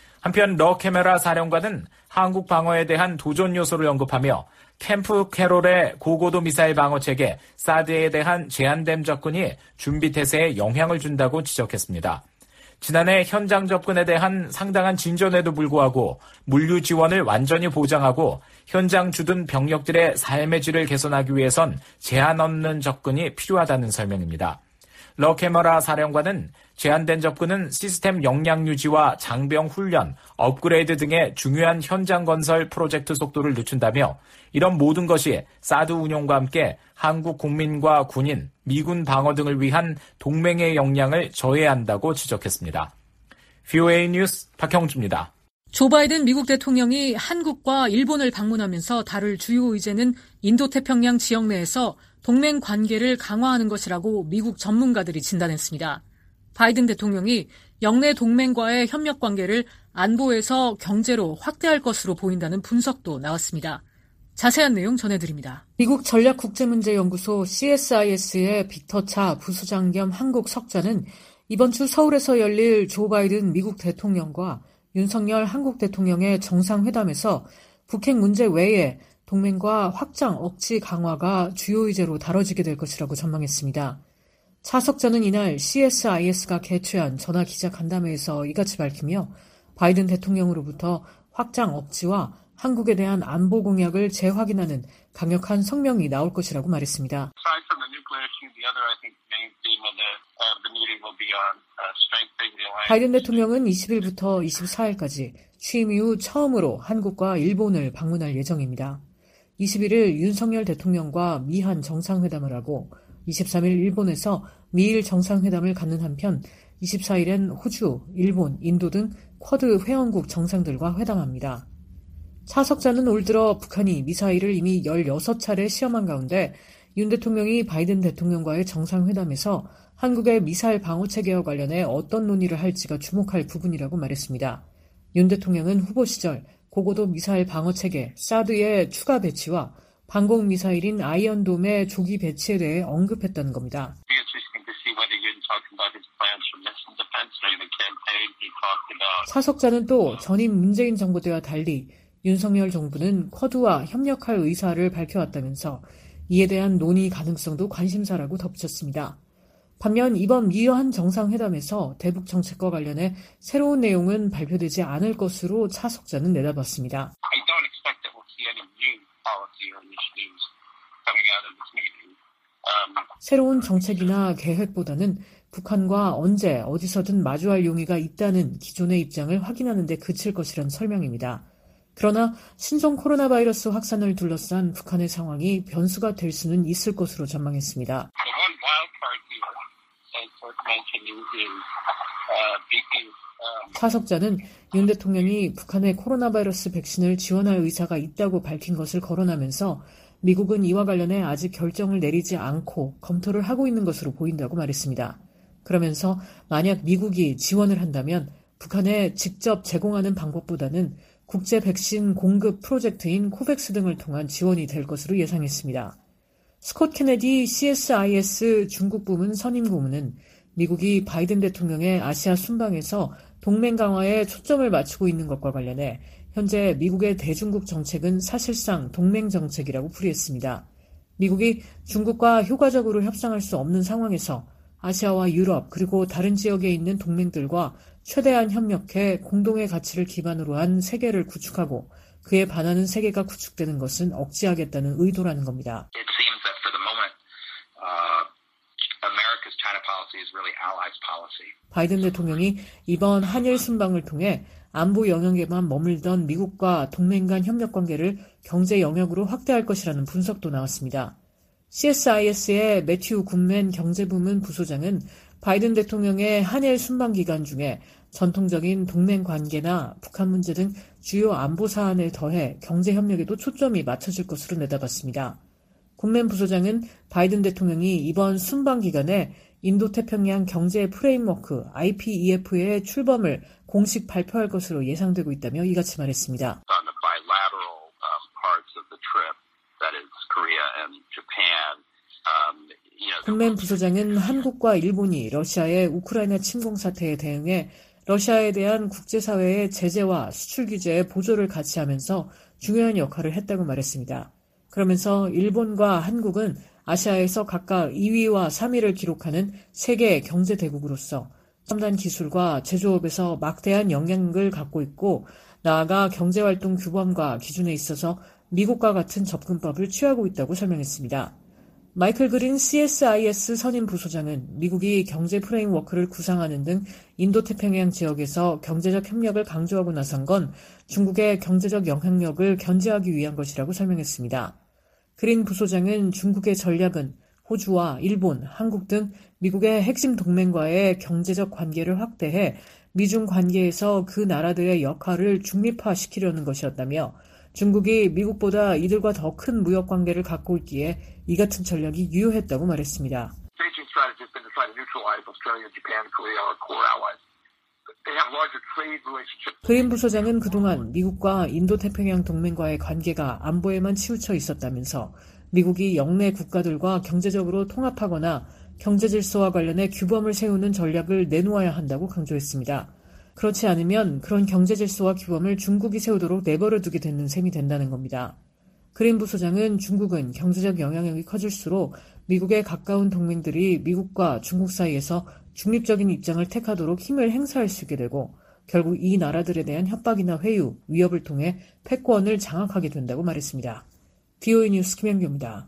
한편 럭해머라 사령관은 한국 방어에 대한 도전 요소를 언급하며 캠프 캐롤의 고고도 미사일 방어 체계 사드에 대한 제한된 접근이 준비 태세에 영향을 준다고 지적했습니다. 지난해 현장 접근에 대한 상당한 진전에도 불구하고 물류 지원을 완전히 보장하고 현장 주둔 병력들의 삶의 질을 개선하기 위해선 제한 없는 접근이 필요하다는 설명입니다. 럭해머라 사령관은 제한된 접근은 시스템 역량 유지와 장병 훈련, 업그레이드 등의 중요한 현장 건설 프로젝트 속도를 늦춘다며 이런 모든 것이 사드 운용과 함께 한국 국민과 군인, 미군 방어 등을 위한 동맹의 역량을 저해한다고 지적했습니다. 브이오에이 뉴스 박형주입니다. 조 바이든 미국 대통령이 한국과 일본을 방문하면서 다룰 주요 의제는 인도태평양 지역 내에서 동맹 관계를 강화하는 것이라고 미국 전문가들이 진단했습니다. 바이든 대통령이 영내 동맹과의 협력 관계를 안보에서 경제로 확대할 것으로 보인다는 분석도 나왔습니다. 자세한 내용 전해드립니다. 미국 전략국제문제연구소 씨에스아이에스의 빅터 차 부소장 겸 한국 석자는 이번 주 서울에서 열릴 조 바이든 미국 대통령과 윤석열 한국 대통령의 정상회담에서 북핵 문제 외에 동맹과 확장 억지 강화가 주요 의제로 다뤄지게 될 것이라고 전망했습니다. 차 석자는 이날 씨에스아이에스가 개최한 전화 기자 간담회에서 이같이 밝히며 바이든 대통령으로부터 확장 억지와 한국에 대한 안보 공약을 재확인하는 강력한 성명이 나올 것이라고 말했습니다. 바이든 대통령은 이십일부터 이십사일까지 취임 이후 처음으로 한국과 일본을 방문할 예정입니다. 이십일일 윤석열 대통령과 미한 정상회담을 하고 이십삼일 일본에서 미일 정상회담을 갖는 한편 이십사일엔 호주, 일본, 인도 등 쿼드 회원국 정상들과 회담합니다. 차 석자는 올 들어 북한이 미사일을 이미 열여섯 차례 시험한 가운데 윤 대통령이 바이든 대통령과의 정상회담에서 한국의 미사일 방어체계와 관련해 어떤 논의를 할지가 주목할 부분이라고 말했습니다. 윤 대통령은 후보 시절 고고도 미사일 방어체계 사드의 추가 배치와 방공미사일인 아이언돔의 조기 배치에 대해 언급했다는 겁니다. 차 석자는 또 전임 문재인 정부 때와 달리 윤석열 정부는 쿼드와 협력할 의사를 밝혀왔다면서 이에 대한 논의 가능성도 관심사라고 덧붙였습니다. 반면 이번 미한 정상회담에서 대북 정책과 관련해 새로운 내용은 발표되지 않을 것으로 차 석자는 내다봤습니다. 새로운 정책이나 계획보다는 북한과 언제 어디서든 마주할 용의가 있다는 기존의 입장을 확인하는 데 그칠 것이란 설명입니다. 그러나 신종 코로나 바이러스 확산을 둘러싼 북한의 상황이 변수가 될 수는 있을 것으로 전망했습니다. 차 석자는 윤 대통령이 북한의 코로나 바이러스 백신을 지원할 의사가 있다고 밝힌 것을 거론하면서 미국은 이와 관련해 아직 결정을 내리지 않고 검토를 하고 있는 것으로 보인다고 말했습니다. 그러면서 만약 미국이 지원을 한다면 북한에 직접 제공하는 방법보다는 국제 백신 공급 프로젝트인 코백스 등을 통한 지원이 될 것으로 예상했습니다. 스콧 케네디 씨에스아이에스 중국 부문 선임 고문은 미국이 바이든 대통령의 아시아 순방에서 동맹 강화에 초점을 맞추고 있는 것과 관련해 현재 미국의 대중국 정책은 사실상 동맹 정책이라고 풀이했습니다. 미국이 중국과 효과적으로 협상할 수 없는 상황에서 아시아와 유럽 그리고 다른 지역에 있는 동맹들과 최대한 협력해 공동의 가치를 기반으로 한 세계를 구축하고 그에 반하는 세계가 구축되는 것은 억제하겠다는 의도라는 겁니다. 바이든 대통령이 이번 한일 순방을 통해 안보 영역에만 머물던 미국과 동맹 간 협력 관계를 경제 영역으로 확대할 것이라는 분석도 나왔습니다. 씨에스아이에스의 매튜 굿맨 경제부문 부소장은 바이든 대통령의 한일 순방 기간 중에 전통적인 동맹 관계나 북한 문제 등 주요 안보 사안을 더해 경제 협력에도 초점이 맞춰질 것으로 내다봤습니다. 굿맨 부소장은 바이든 대통령이 이번 순방 기간에 인도태평양 경제 프레임워크 아이피이에프의 출범을 공식 발표할 것으로 예상되고 있다며 이같이 말했습니다. 굿맨 부소장은 한국과 일본이 러시아의 우크라이나 침공 사태에 대응해 러시아에 대한 국제사회의 제재와 수출 규제에 보조를 같이 하면서 중요한 역할을 했다고 말했습니다. 그러면서 일본과 한국은 아시아에서 각각 이 위와 삼 위를 기록하는 세계 경제 대국으로서 첨단 기술과 제조업에서 막대한 영향력을 갖고 있고 나아가 경제활동 규범과 기준에 있어서 미국과 같은 접근법을 취하고 있다고 설명했습니다. 마이클 그린 씨에스아이에스 선임 부소장은 미국이 경제 프레임워크를 구상하는 등 인도태평양 지역에서 경제적 협력을 강조하고 나선 건 중국의 경제적 영향력을 견제하기 위한 것이라고 설명했습니다. 그린 부소장은 중국의 전략은 호주와 일본, 한국 등 미국의 핵심 동맹과의 경제적 관계를 확대해 미중 관계에서 그 나라들의 역할을 중립화시키려는 것이었다며 중국이 미국보다 이들과 더 큰 무역 관계를 갖고 있기에 이 같은 전략이 유효했다고 말했습니다. 그린 부소장은 그동안 미국과 인도태평양 동맹과의 관계가 안보에만 치우쳐 있었다면서 미국이 영내 국가들과 경제적으로 통합하거나 경제 질서와 관련해 규범을 세우는 전략을 내놓아야 한다고 강조했습니다. 그렇지 않으면 그런 경제 질서와 규범을 중국이 세우도록 내버려 두게 되는 셈이 된다는 겁니다. 그린 부소장은 중국은 경제적 영향력이 커질수록 미국의 가까운 동맹들이 미국과 중국 사이에서 중립적인 입장을 택하도록 힘을 행사할 수 있게 되고 결국 이 나라들에 대한 협박이나 회유, 위협을 통해 패권을 장악하게 된다고 말했습니다. 비오이 뉴스 김현규입니다.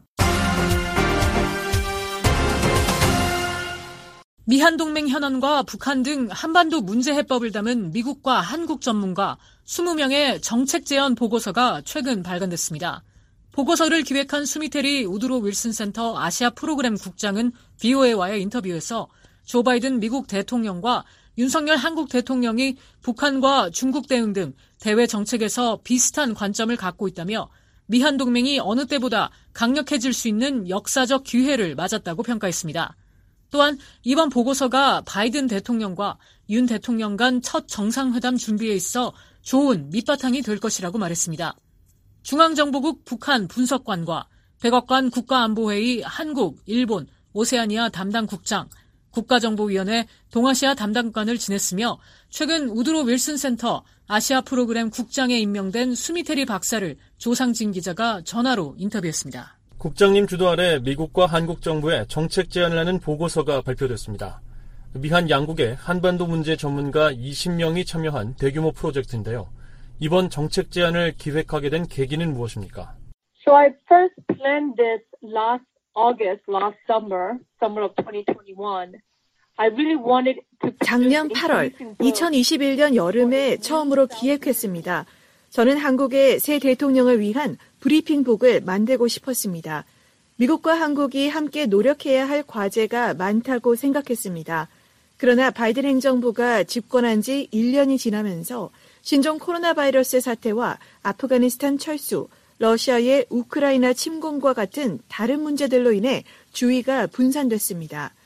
미한동맹 현안과 북한 등 한반도 문제 해법을 담은 미국과 한국 전문가 이십 명의 정책 제안 보고서가 최근 발간됐습니다. 보고서를 기획한 수미테리 우드로 윌슨 센터 아시아 프로그램 국장은 비오에이와의 인터뷰에서 조 바이든 미국 대통령과 윤석열 한국 대통령이 북한과 중국 대응 등 대외 정책에서 비슷한 관점을 갖고 있다며 미한동맹이 어느 때보다 강력해질 수 있는 역사적 기회를 맞았다고 평가했습니다. 또한 이번 보고서가 바이든 대통령과 윤 대통령 간 첫 정상회담 준비에 있어 좋은 밑바탕이 될 것이라고 말했습니다. 중앙정보국 북한 분석관과 백악관 국가안보회의 한국, 일본, 오세아니아 담당 국장, 국가정보위원회 동아시아 담당관을 지냈으며 최근 우드로 윌슨 센터 아시아 프로그램 국장에 임명된 수미테리 박사를 조상진 기자가 전화로 인터뷰했습니다. 국장님 주도 아래 미국과 한국 정부의 정책 제안을 하는 보고서가 발표됐습니다. 미한 양국의 한반도 문제 전문가 이십 명이 참여한 대규모 프로젝트인데요. 이번 정책 제안을 기획하게 된 계기는 무엇입니까? So I first planned this last August, last summer, summer of twenty twenty-one. I really wanted to 작년 팔월, 이천이십일 년 여름에 처음으로 기획했습니다. 저는 한국의 새 대통령을 위한 브리핑북을 만들고 싶었습니다. 미국과 한국이 함께 노력해야 할 과제가 많다고 생각했습니다. 그러나 바이든 행정부가 집권한 지 일 년이 지나면서 신종 코로나 바이러스 사태와 아프가니스탄 철수, 러시아의 우크라이나 침공과 같은 다른 문제들로 인해 주의가 분산됐습니다.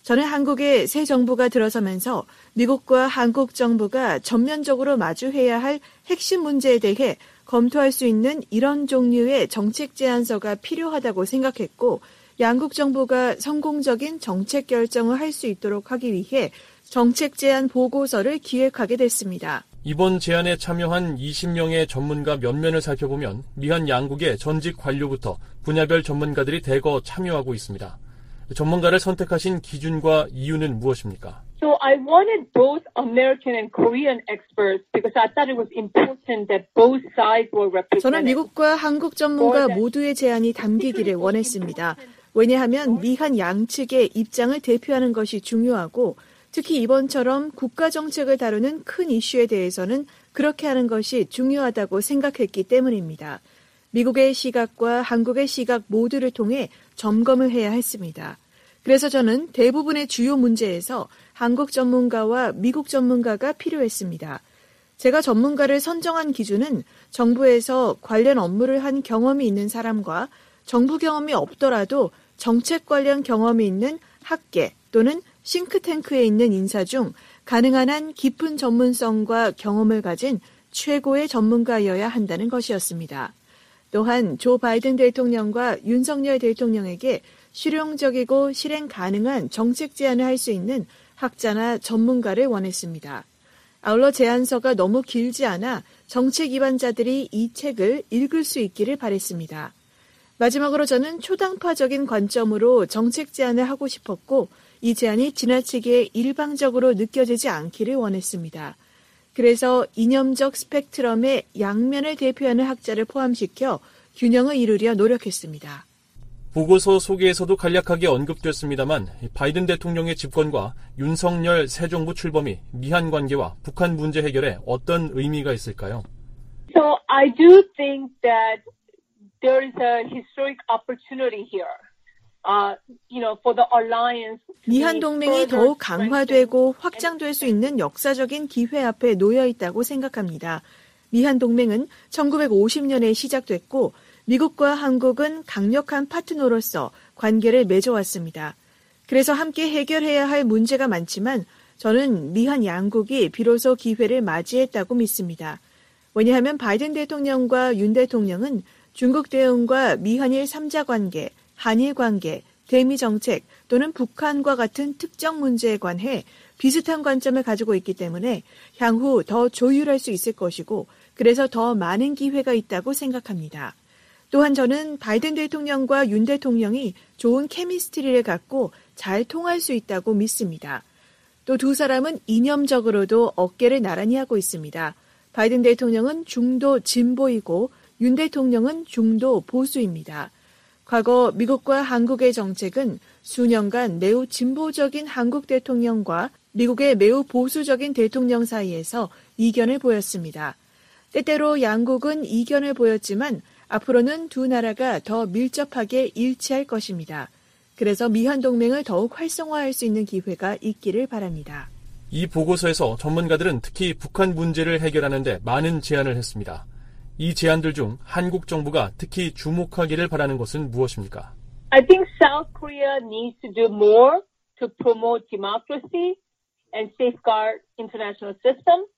저는 한국의 새 정부가 들어서면서 미국과 한국 정부가 전면적으로 마주해야 할 핵심 문제에 대해 검토할 수 있는 이런 종류의 정책 제안서가 필요하다고 생각했고 양국 정부가 성공적인 정책 결정을 할 수 있도록 하기 위해 정책 제안 보고서를 기획하게 됐습니다. 이번 제안에 참여한 이십 명의 전문가 면면을 살펴보면 미한 양국의 전직 관료부터 분야별 전문가들이 대거 참여하고 있습니다. 전문가를 선택하신 기준과 이유는 무엇입니까? So I wanted both American and Korean experts because I thought it was important that both sides were represented. 저는 미국과 한국 전문가 모두의 제안이 담기기를 원했습니다. 왜냐하면 미한 양측의 입장을 대표하는 것이 중요하고 특히 이번처럼 국가 정책을 다루는 큰 이슈에 대해서는 그렇게 하는 것이 중요하다고 생각했기 때문입니다. 미국의 시각과 한국의 시각 모두를 통해 점검을 해야 했습니다. 그래서 저는 대부분의 주요 문제에서 한국 전문가와 미국 전문가가 필요했습니다. 제가 전문가를 선정한 기준은 정부에서 관련 업무를 한 경험이 있는 사람과 정부 경험이 없더라도 정책 관련 경험이 있는 학계 또는 싱크탱크에 있는 인사 중 가능한 한 깊은 전문성과 경험을 가진 최고의 전문가여야 한다는 것이었습니다. 또한 조 바이든 대통령과 윤석열 대통령에게 실용적이고 실행 가능한 정책 제안을 할 수 있는 학자나 전문가를 원했습니다. 아울러 제안서가 너무 길지 않아 정책 입안자들이 이 책을 읽을 수 있기를 바랬습니다. 마지막으로 저는 초당파적인 관점으로 정책 제안을 하고 싶었고 이 제안이 지나치게 일방적으로 느껴지지 않기를 원했습니다. 그래서 이념적 스펙트럼의 양면을 대표하는 학자를 포함시켜 균형을 이루려 노력했습니다. 보고서 소개에서도 간략하게 언급됐습니다만 바이든 대통령의 집권과 윤석열 새 정부 출범이 미한 관계와 북한 문제 해결에 어떤 의미가 있을까요? So I do think that there is a historic opportunity here. Uh, you know, for the alliance. 미한 동맹이 더욱 강화되고 확장될 수 있는 역사적인 기회 앞에 놓여 있다고 생각합니다. 미한 동맹은 천구백오십 년에 시작됐고 미국과 한국은 강력한 파트너로서 관계를 맺어왔습니다. 그래서 함께 해결해야 할 문제가 많지만 저는 미한 양국이 비로소 기회를 맞이했다고 믿습니다. 왜냐하면 바이든 대통령과 윤 대통령은 중국 대응과 미한일 삼자 관계, 한일 관계, 대미 정책 또는 북한과 같은 특정 문제에 관해 비슷한 관점을 가지고 있기 때문에 향후 더 조율할 수 있을 것이고 그래서 더 많은 기회가 있다고 생각합니다. 또한 저는 바이든 대통령과 윤 대통령이 좋은 케미스트리를 갖고 잘 통할 수 있다고 믿습니다. 또 두 사람은 이념적으로도 어깨를 나란히 하고 있습니다. 바이든 대통령은 중도 진보이고 윤 대통령은 중도 보수입니다. 과거 미국과 한국의 정책은 수년간 매우 진보적인 한국 대통령과 미국의 매우 보수적인 대통령 사이에서 이견을 보였습니다. 때때로 양국은 이견을 보였지만 앞으로는 두 나라가 더 밀접하게 일치할 것입니다. 그래서 미한 동맹을 더욱 활성화할 수 있는 기회가 있기를 바랍니다. 이 보고서에서 전문가들은 특히 북한 문제를 해결하는 데 많은 제안을 했습니다. 이 제안들 중 한국 정부가 특히 주목하기를 바라는 것은 무엇입니까? I think South Korea needs to do more to promote democracy and safeguard international system.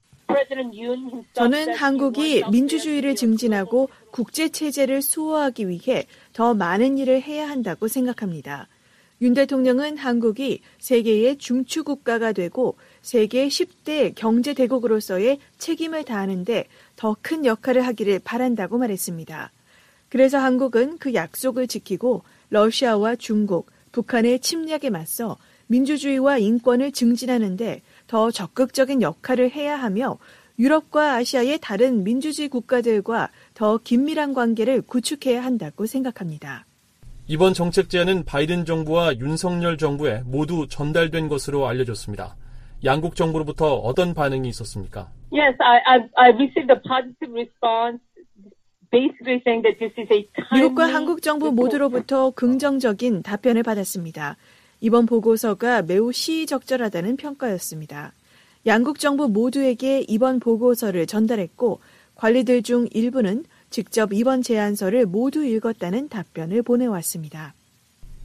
저는 한국이 민주주의를 증진하고 국제체제를 수호하기 위해 더 많은 일을 해야 한다고 생각합니다. 윤 대통령은 한국이 세계의 중추국가가 되고 세계 십 대 경제대국으로서의 책임을 다하는데 더 큰 역할을 하기를 바란다고 말했습니다. 그래서 한국은 그 약속을 지키고 러시아와 중국, 북한의 침략에 맞서 민주주의와 인권을 증진하는데 더 적극적인 역할을 해야 하며 유럽과 아시아의 다른 민주주의 국가들과 더 긴밀한 관계를 구축해야 한다고 생각합니다. 이번 정책 제안은 바이든 정부와 윤석열 정부에 모두 전달된 것으로 알려졌습니다. 양국 정부로부터 어떤 반응이 있었습니까? Yes, I, I, I received a positive response. Basically saying that this is a timely 미국과 한국 정부 모두로부터 긍정적인 답변을 받았습니다. 이번 보고서가 매우 시의적절하다는 평가였습니다. 양국 정부 모두에게 이번 보고서를 전달했고 관리들 중 일부는 직접 이번 제안서를 모두 읽었다는 답변을 보내왔습니다.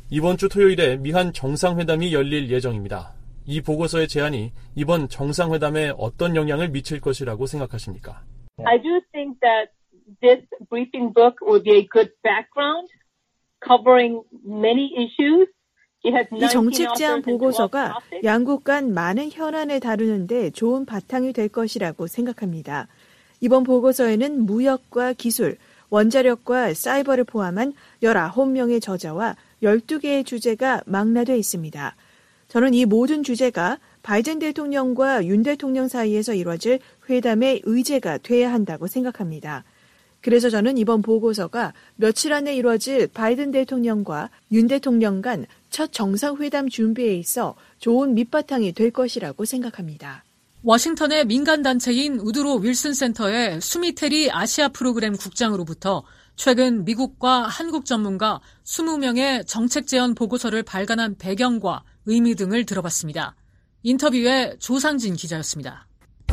이번 주 토요일에 미한 정상회담이 열릴 예정입니다. 이 보고서의 제안이 이번 정상회담에 어떤 영향을 미칠 것이라고 생각하십니까? I do think that this briefing book will be a good background covering many issues. 이 정책 제안 보고서가 양국 간 많은 현안을 다루는데 좋은 바탕이 될 것이라고 생각합니다. 이번 보고서에는 무역과 기술, 원자력과 사이버를 포함한 열아홉 명의 저자와 열두 개의 주제가 망라되어 있습니다. 저는 이 모든 주제가 바이든 대통령과 윤 대통령 사이에서 이루어질 회담의 의제가 돼야 한다고 생각합니다. 그래서 저는 이번 보고서가 며칠 안에 이루어질 바이든 대통령과 윤 대통령 간 첫 정상회담 준비에 있어 좋은 밑바탕이 될 것이라고 생각합니다. 워싱턴의 민간단체인 우드로 윌슨 센터의 수미테리 아시아 프로그램 국장으로부터 최근 미국과 한국 전문가 이십 명의 정책 제안 보고서를 발간한 배경과 의미 등을 들어봤습니다. 인터뷰에 조상진 기자였습니다.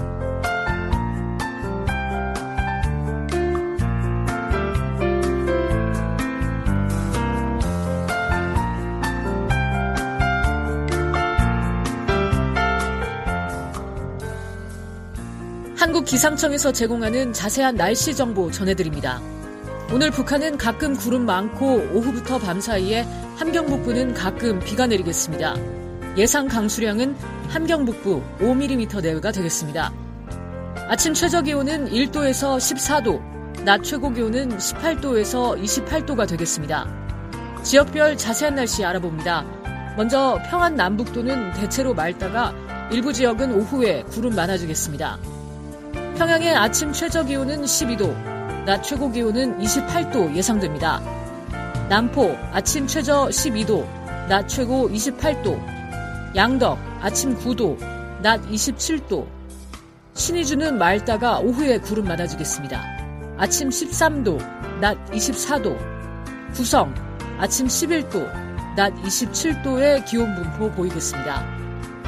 한국기상청에서 제공하는 자세한 날씨 정보 전해드립니다. 오늘 북한은 가끔 구름 많고 오후부터 밤 사이에 함경 북부는 가끔 비가 내리겠습니다. 예상 강수량은 함경 북부 오 밀리미터 내외가 되겠습니다. 아침 최저기온은 일 도에서 십사 도, 낮 최고기온은 십팔 도에서 이십팔 도가 되겠습니다. 지역별 자세한 날씨 알아봅니다. 먼저 평안 남북도는 대체로 맑다가 일부 지역은 오후에 구름 많아지겠습니다. 평양의 아침 최저기온은 십이 도, 낮 최고기온은 이십팔 도 예상됩니다. 남포 아침 최저 십이 도, 낮 최고 이십팔 도, 양덕 아침 구 도, 낮 이십칠 도, 신의주는 맑다가 오후에 구름 많아지겠습니다. 아침 십삼 도, 낮 이십사 도, 구성 아침 십일 도, 낮 이십칠 도의 기온 분포 보이겠습니다.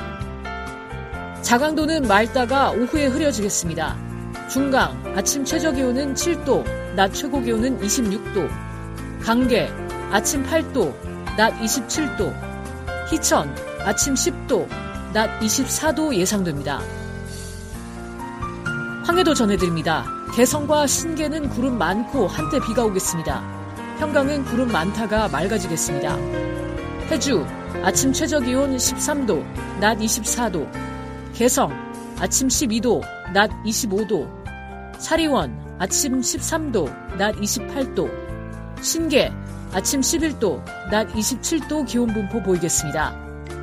자강도는 맑다가 오후에 흐려지겠습니다. 중강 아침 최저기온은 칠 도, 낮 최고기온은 이십육 도, 강계 아침 팔 도, 낮 이십칠 도, 희천 아침 십 도, 낮 이십사 도 예상됩니다. 황해도 전해드립니다. 개성과 신계는 구름 많고 한때 비가 오겠습니다. 평강은 구름 많다가 맑아지겠습니다. 해주 아침 최저기온 십삼 도, 낮 이십사 도, 개성 아침 십이 도, 낮 이십오 도, 사리원 아침 십삼 도, 낮 이십팔 도, 신계 아침 십일 도, 낮 이십칠 도 기온 분포 보이겠습니다.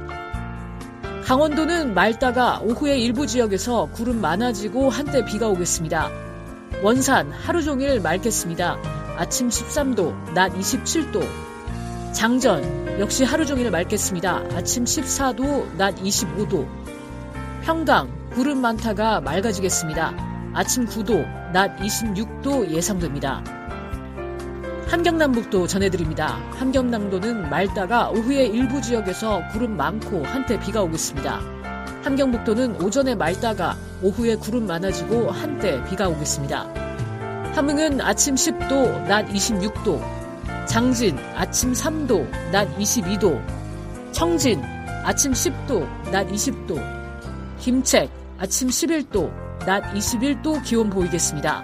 강원도는 맑다가 오후에 일부 지역에서 구름 많아지고 한때 비가 오겠습니다. 원산 하루 종일 맑겠습니다. 아침 십삼 도, 낮 이십칠 도, 장전 역시 하루 종일 맑겠습니다. 아침 십사 도, 낮 이십오 도, 평강 구름 많다가 맑아지겠습니다. 아침 구 도, 낮 이십육 도 예상됩니다. 함경남북도 전해드립니다. 함경남도는 맑다가 오후에 일부 지역에서 구름 많고 한때 비가 오겠습니다. 함경북도는 오전에 맑다가 오후에 구름 많아지고 한때 비가 오겠습니다. 함흥은 아침 십 도, 낮 이십육 도, 장진 아침 삼 도, 낮 이십이 도, 청진 아침 십 도, 낮 이십 도, 김책 아침 십일 도, 낮 이십일 도 기온 보이겠습니다.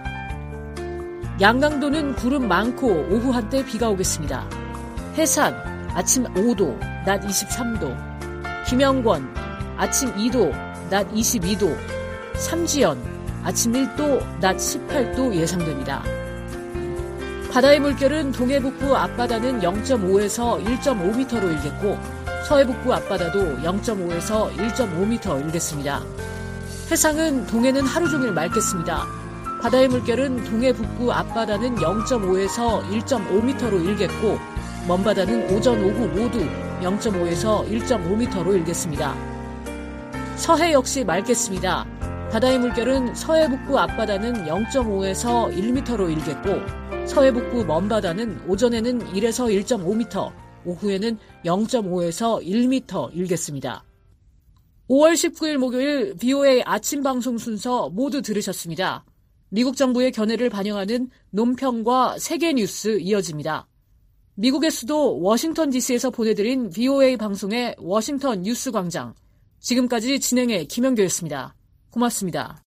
양강도는 구름 많고 오후 한때 비가 오겠습니다. 해산 아침 오 도, 낮 이십삼 도, 김영권 아침 이 도, 낮 이십이 도, 삼지연 아침 일 도, 낮 십팔 도 예상됩니다. 바다의 물결은 동해북부 앞바다는 영 점 오에서 일 점 오 미터로 일겠고 서해북부 앞바다도 영 점 오에서 일 점 오 미터 일겠습니다. 해상은 동해는 하루 종일 맑겠습니다. 바다의 물결은 동해 북부 앞바다는 영 점 오에서 일 점 오 미터로 일겠고 먼바다는 오전 오후 모두 영 점 오에서 일 점 오 미터로 일겠습니다. 서해 역시 맑겠습니다. 바다의 물결은 서해 북부 앞바다는 영 점 오에서 일 미터로 일겠고 서해 북부 먼바다는 오전에는 일에서 일 점 오 미터, 오후에는 영 점 오에서 일 미터 일겠습니다. 오월 십구일 목요일 비오에이 아침 방송 순서 모두 들으셨습니다. 미국 정부의 견해를 반영하는 논평과 세계 뉴스 이어집니다. 미국의 수도 워싱턴 디씨에서 보내드린 브이오에이 방송의 워싱턴 뉴스 광장. 지금까지 진행의 김영교였습니다. 고맙습니다.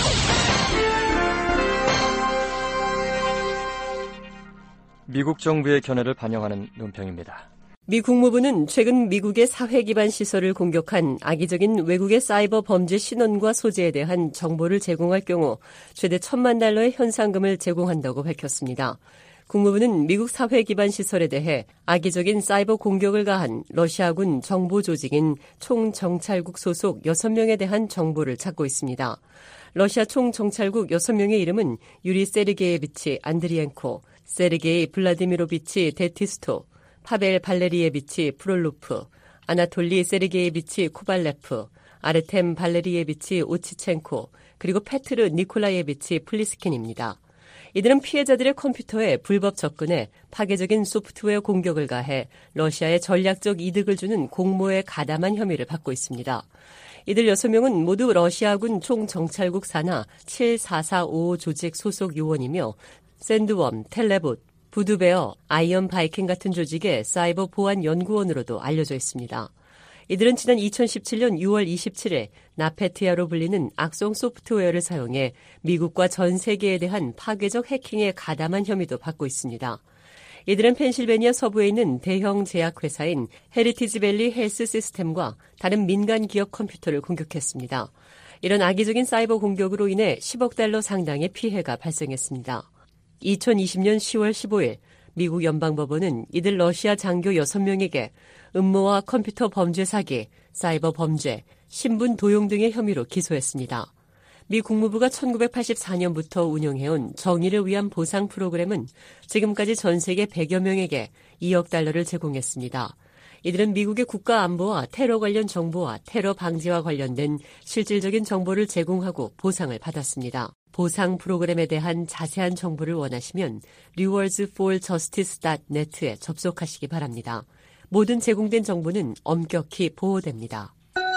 미국 정부의 견해를 반영하는 논평입니다. 미 국무부는 최근 미국의 사회 기반 시설을 공격한 악의적인 외국의 사이버 범죄 신원과 소재에 대한 정보를 제공할 경우 최대 천만 달러의 현상금을 제공한다고 밝혔습니다. 국무부는 미국 사회 기반 시설에 대해 악의적인 사이버 공격을 가한 러시아군 정보 조직인 총정찰국 소속 여섯 명에 대한 정보를 찾고 있습니다. 러시아 총정찰국 여섯 명의 이름은 유리 세르게예비치 안드리엔코, 세르게이 블라디미로비치 데티스토, 파벨 발레리예비치 프롤로프, 아나톨리 세르게예비치 코발레프, 아르템 발레리예비치 오치첸코, 그리고 페트르 니콜라예비치 플리스킨입니다. 이들은 피해자들의 컴퓨터에 불법 접근해 파괴적인 소프트웨어 공격을 가해 러시아에 전략적 이득을 주는 공모에 가담한 혐의를 받고 있습니다. 이들 여섯 명은 모두 러시아군 총정찰국 산하 칠사사오오 조직 소속 요원이며 샌드웜, 텔레봇, 부두베어, 아이언 바이킹 같은 조직의 사이버 보안 연구원으로도 알려져 있습니다. 이들은 지난 이천십칠년 유월 이십칠일 나페티아로 불리는 악성 소프트웨어를 사용해 미국과 전 세계에 대한 파괴적 해킹에 가담한 혐의도 받고 있습니다. 이들은 펜실베니아 서부에 있는 대형 제약회사인 헤리티지밸리 헬스 시스템과 다른 민간 기업 컴퓨터를 공격했습니다. 이런 악의적인 사이버 공격으로 인해 십억 달러 상당의 피해가 발생했습니다. 이천이십년 시월 십오일 미국 연방법원은 이들 러시아 장교 여섯 명에게 음모와 컴퓨터 범죄 사기, 사이버 범죄, 신분 도용 등의 혐의로 기소했습니다. 미 국무부가 천구백팔십사년부터 운영해온 정의를 위한 보상 프로그램은 지금까지 전 세계 백여 명에게 이억 달러를 제공했습니다. 이들은 미국의 국가 안보와 테러 관련 정보와 테러 방지와 관련된 실질적인 정보를 제공하고 보상을 받았습니다. 보상 프로그램에 대한 자세한 정보를 원하시면 리워즈 포 저스티스 닷 넷에 접속하시기 바랍니다. 모든 제공된 정보는 엄격히 보호됩니다.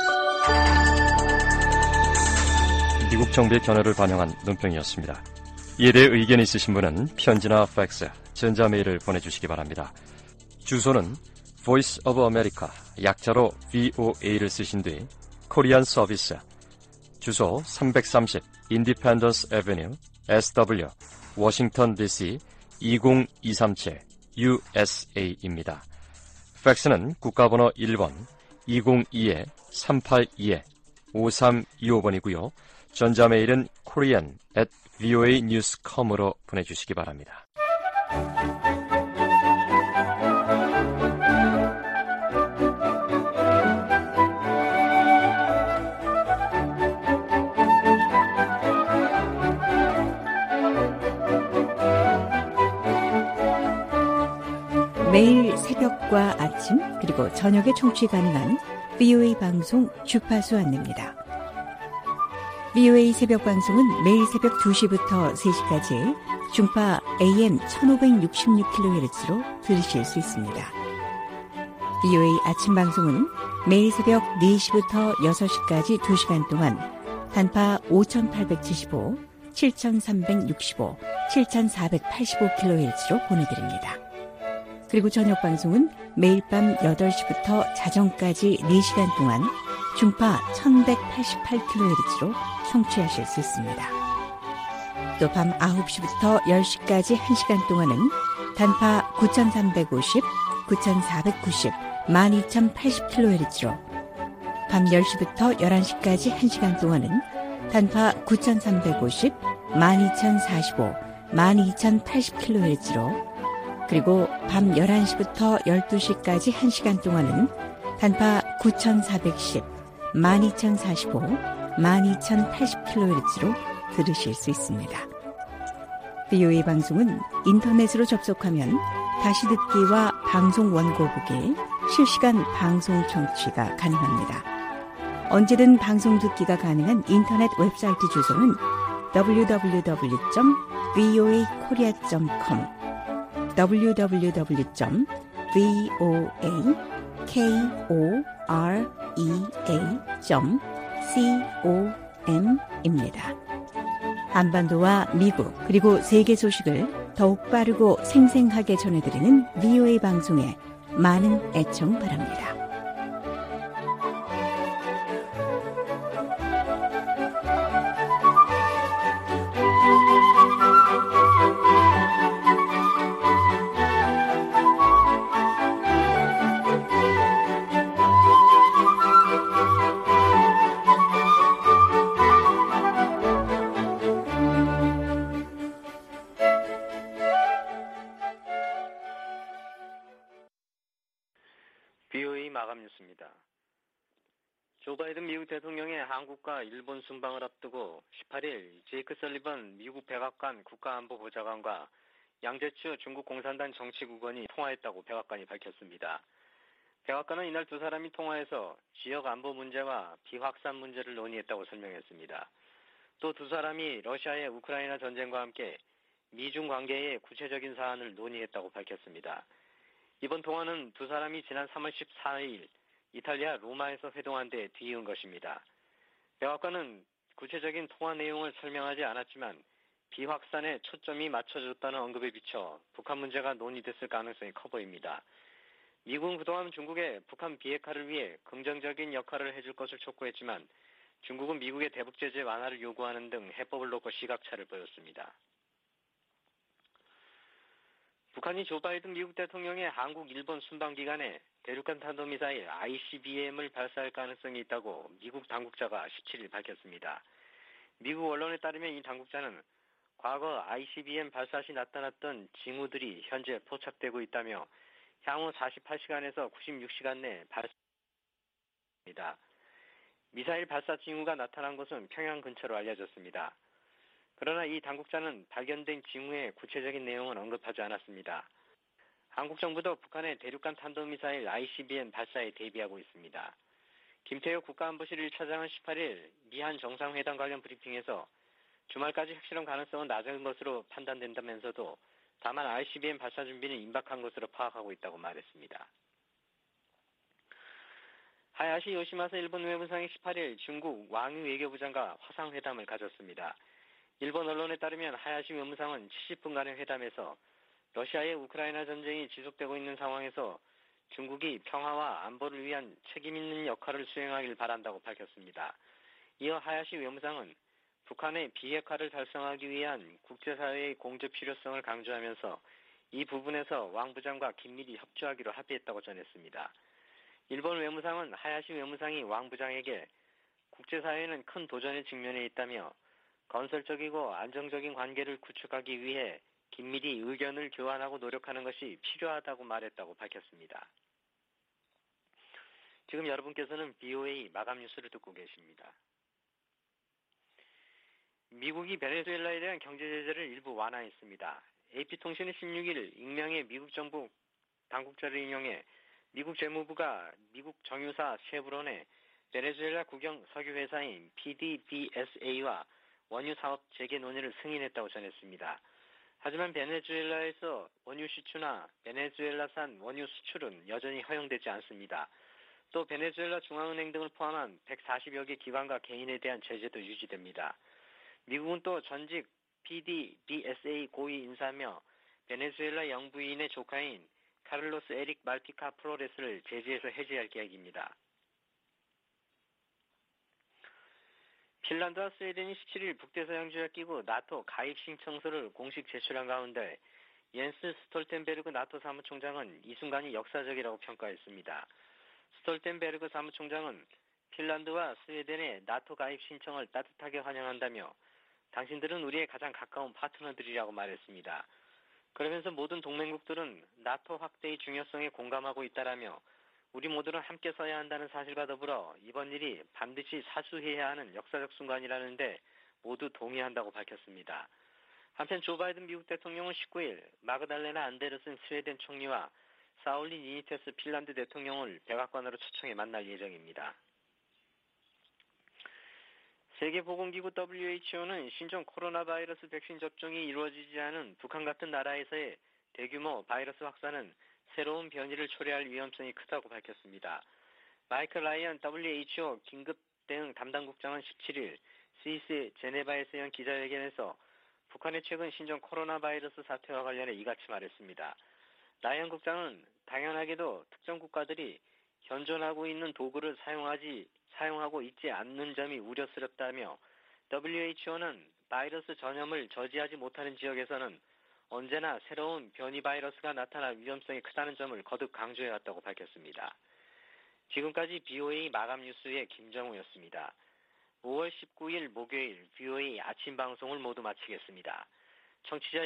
미국 정부의 견해를 반영한 논평이었습니다. 이에 대해 의견이 있으신 분은 편지나 팩스, 전자메일을 보내주시기 바랍니다. 주소는 Voice of America, 약자로 브이오에이를 쓰신 뒤 코리안 서비스, 주소 삼백삼십 인디펜던스 애비뉴, 에스더블유, 워싱턴 디씨 이공이삼칠 유에스에이입니다. 팩스는 국가번호 일 번 이공이 삼팔이 오삼이오번이고요. 전자메일은 korean at voa news dot com으로 보내주시기 바랍니다. 매일 새벽과 아침 그리고 저녁에 청취 가능한 브이오에이 방송 주파수 안내입니다. 브이오에이 새벽 방송은 매일 새벽 두 시부터 세 시까지 중파 에이엠 천오백육십육 킬로헤르츠로 들으실 수 있습니다. 브이오에이 아침 방송은 매일 새벽 네 시부터 여섯 시까지 두 시간 동안 단파 오천팔백칠십오, 칠천삼백육십오, 칠천사백팔십오 킬로헤르츠로 보내드립니다. 그리고 저녁 방송은 매일 밤 여덟 시부터 자정까지 네 시간 동안 중파 천백팔십팔 킬로헤르츠로 청취하실 수 있습니다. 또 밤 아홉 시부터 열 시까지 한 시간 동안은 단파 구천삼백오십, 구천사백구십, 만 이천팔십 킬로헤르츠로 밤 열 시부터 열한 시까지 한 시간 동안은 단파 구천삼백오십, 만 이천사십오, 만 이천팔십 킬로헤르츠로 그리고 밤 열한 시부터 열두 시까지 한 시간 동안은 단파 구천사백십, 만 이천사십오, 만 이천팔십 킬로헤르츠로 들으실 수 있습니다. 브이오에이 방송은 인터넷으로 접속하면 다시 듣기와 방송 원고 보기, 실시간 방송 청취가 가능합니다. 언제든 방송 듣기가 가능한 인터넷 웹사이트 주소는 더블유 더블유 더블유 점 브이오에이 코리아 점 컴 더블유 더블유 더블유 점 브이오에이 코리아 점 컴입니다. 한반도와 미국 그리고 세계 소식을 더욱 빠르고 생생하게 전해드리는 브이오에이 방송에 많은 애청 바랍니다. 브이오에이 마감 뉴스입니다. 조 바이든 미국 대통령의 한국과 일본 순방을 앞두고 십팔 일 제이크 설리번 미국 백악관 국가안보보좌관과 양재추 중국 공산당 정치국원이 통화했다고 백악관이 밝혔습니다. 백악관은 이날 두 사람이 통화해서 지역 안보 문제와 비확산 문제를 논의했다고 설명했습니다. 또 두 사람이 러시아의 우크라이나 전쟁과 함께 미중 관계의 구체적인 사안을 논의했다고 밝혔습니다. 이번 통화는 두 사람이 지난 삼월 십사일 이탈리아 로마에서 회동한 데 뒤이은 것입니다. 백악관은 구체적인 통화 내용을 설명하지 않았지만 비확산에 초점이 맞춰졌다는 언급에 비춰 북한 문제가 논의됐을 가능성이 커 보입니다. 미국은 그동안 중국의 북한 비핵화를 위해 긍정적인 역할을 해줄 것을 촉구했지만 중국은 미국의 대북 제재 완화를 요구하는 등 해법을 놓고 시각차를 보였습니다. 북한이 조 바이든 미국 대통령의 한국, 일본 순방 기간에 대륙간 탄도미사일 아이씨비엠을 발사할 가능성이 있다고 미국 당국자가 십칠 일 밝혔습니다. 미국 언론에 따르면 이 당국자는 과거 아이씨비엠 발사 시 나타났던 징후들이 현재 포착되고 있다며 향후 사십팔 시간에서 구십육 시간 내에 발사합니다. 미사일 발사 징후가 나타난 곳은 평양 근처로 알려졌습니다. 그러나 이 당국자는 발견된 징후의 구체적인 내용은 언급하지 않았습니다. 한국 정부도 북한의 대륙간 탄도미사일 아이씨비엠 발사에 대비하고 있습니다. 김태효 국가안보실 일 차장은 십팔 일 미한 정상회담 관련 브리핑에서 주말까지 핵실험 가능성은 낮은 것으로 판단된다면서도 다만 아이씨비엠 발사 준비는 임박한 것으로 파악하고 있다고 말했습니다. 하야시 요시마사 일본 외무상이 십팔 일 중국 왕유 외교부장과 화상회담을 가졌습니다. 일본 언론에 따르면 하야시 외무상은 칠십 분간의 회담에서 러시아의 우크라이나 전쟁이 지속되고 있는 상황에서 중국이 평화와 안보를 위한 책임 있는 역할을 수행하길 바란다고 밝혔습니다. 이어 하야시 외무상은 북한의 비핵화를 달성하기 위한 국제사회의 공조 필요성을 강조하면서 이 부분에서 왕 부장과 긴밀히 협조하기로 합의했다고 전했습니다. 일본 외무상은 하야시 외무상이 왕 부장에게 국제사회는 큰 도전에 직면해 있다며 건설적이고 안정적인 관계를 구축하기 위해 긴밀히 의견을 교환하고 노력하는 것이 필요하다고 말했다고 밝혔습니다. 지금 여러분께서는 브이오에이 마감 뉴스를 듣고 계십니다. 미국이 베네수엘라에 대한 경제 제재를 일부 완화했습니다. 에이피통신은 십육 일 익명의 미국 정부 당국자를 인용해 미국 재무부가 미국 정유사 쉐브론의 베네수엘라 국영 석유회사인 피디비에스에이와 원유 사업 재개 논의를 승인했다고 전했습니다. 하지만 베네수엘라에서 원유 수출이나 베네수엘라산 원유 수출은 여전히 허용되지 않습니다. 또 베네수엘라 중앙은행 등을 포함한 백사십여 개 기관과 개인에 대한 제재도 유지됩니다. 미국은 또 전직 피디비에스에이 고위 인사며 베네수엘라 영부인의 조카인 카를로스 에릭 말티카 프로레스를 제재해서 해제할 계획입니다. 핀란드와 스웨덴이 십칠 일 북대서양조약기구 나토 가입 신청서를 공식 제출한 가운데 옌스 스톨텐베르그 나토 사무총장은 이 순간이 역사적이라고 평가했습니다. 스톨텐베르그 사무총장은 핀란드와 스웨덴의 나토 가입 신청을 따뜻하게 환영한다며 당신들은 우리의 가장 가까운 파트너들이라고 말했습니다. 그러면서 모든 동맹국들은 나토 확대의 중요성에 공감하고 있다라며 우리 모두는 함께 서야 한다는 사실과 더불어 이번 일이 반드시 사수해야 하는 역사적 순간이라는데 모두 동의한다고 밝혔습니다. 한편 조 바이든 미국 대통령은 십구 일 마그달레나 안데르슨 스웨덴 총리와 사울리 니니테스 핀란드 대통령을 백악관으로 초청해 만날 예정입니다. 세계보건기구 더블유에이치오는 신종 코로나 바이러스 백신 접종이 이루어지지 않은 북한 같은 나라에서의 대규모 바이러스 확산은 새로운 변이를 초래할 위험성이 크다고 밝혔습니다. 마이클 라이언 더블유에이치오 긴급 대응 담당국장은 십칠 일 스위스 제네바에서 연 기자회견에서 북한의 최근 신종 코로나 바이러스 사태와 관련해 이같이 말했습니다. 라이언 국장은 당연하게도 특정 국가들이 현존하고 있는 도구를 사용하지, 사용하고 있지 않는 점이 우려스럽다며 더블유에이치오는 바이러스 전염을 저지하지 못하는 지역에서는 언제나 새로운 변이 바이러스가 나타날 위험성이 크다는 점을 거듭 강조해왔다고 밝혔습니다. 지금까지 비오에이 마감 뉴스의 김정우였습니다. 오월 십구일 목요일 비오에이 아침 방송을 모두 마치겠습니다. 청취자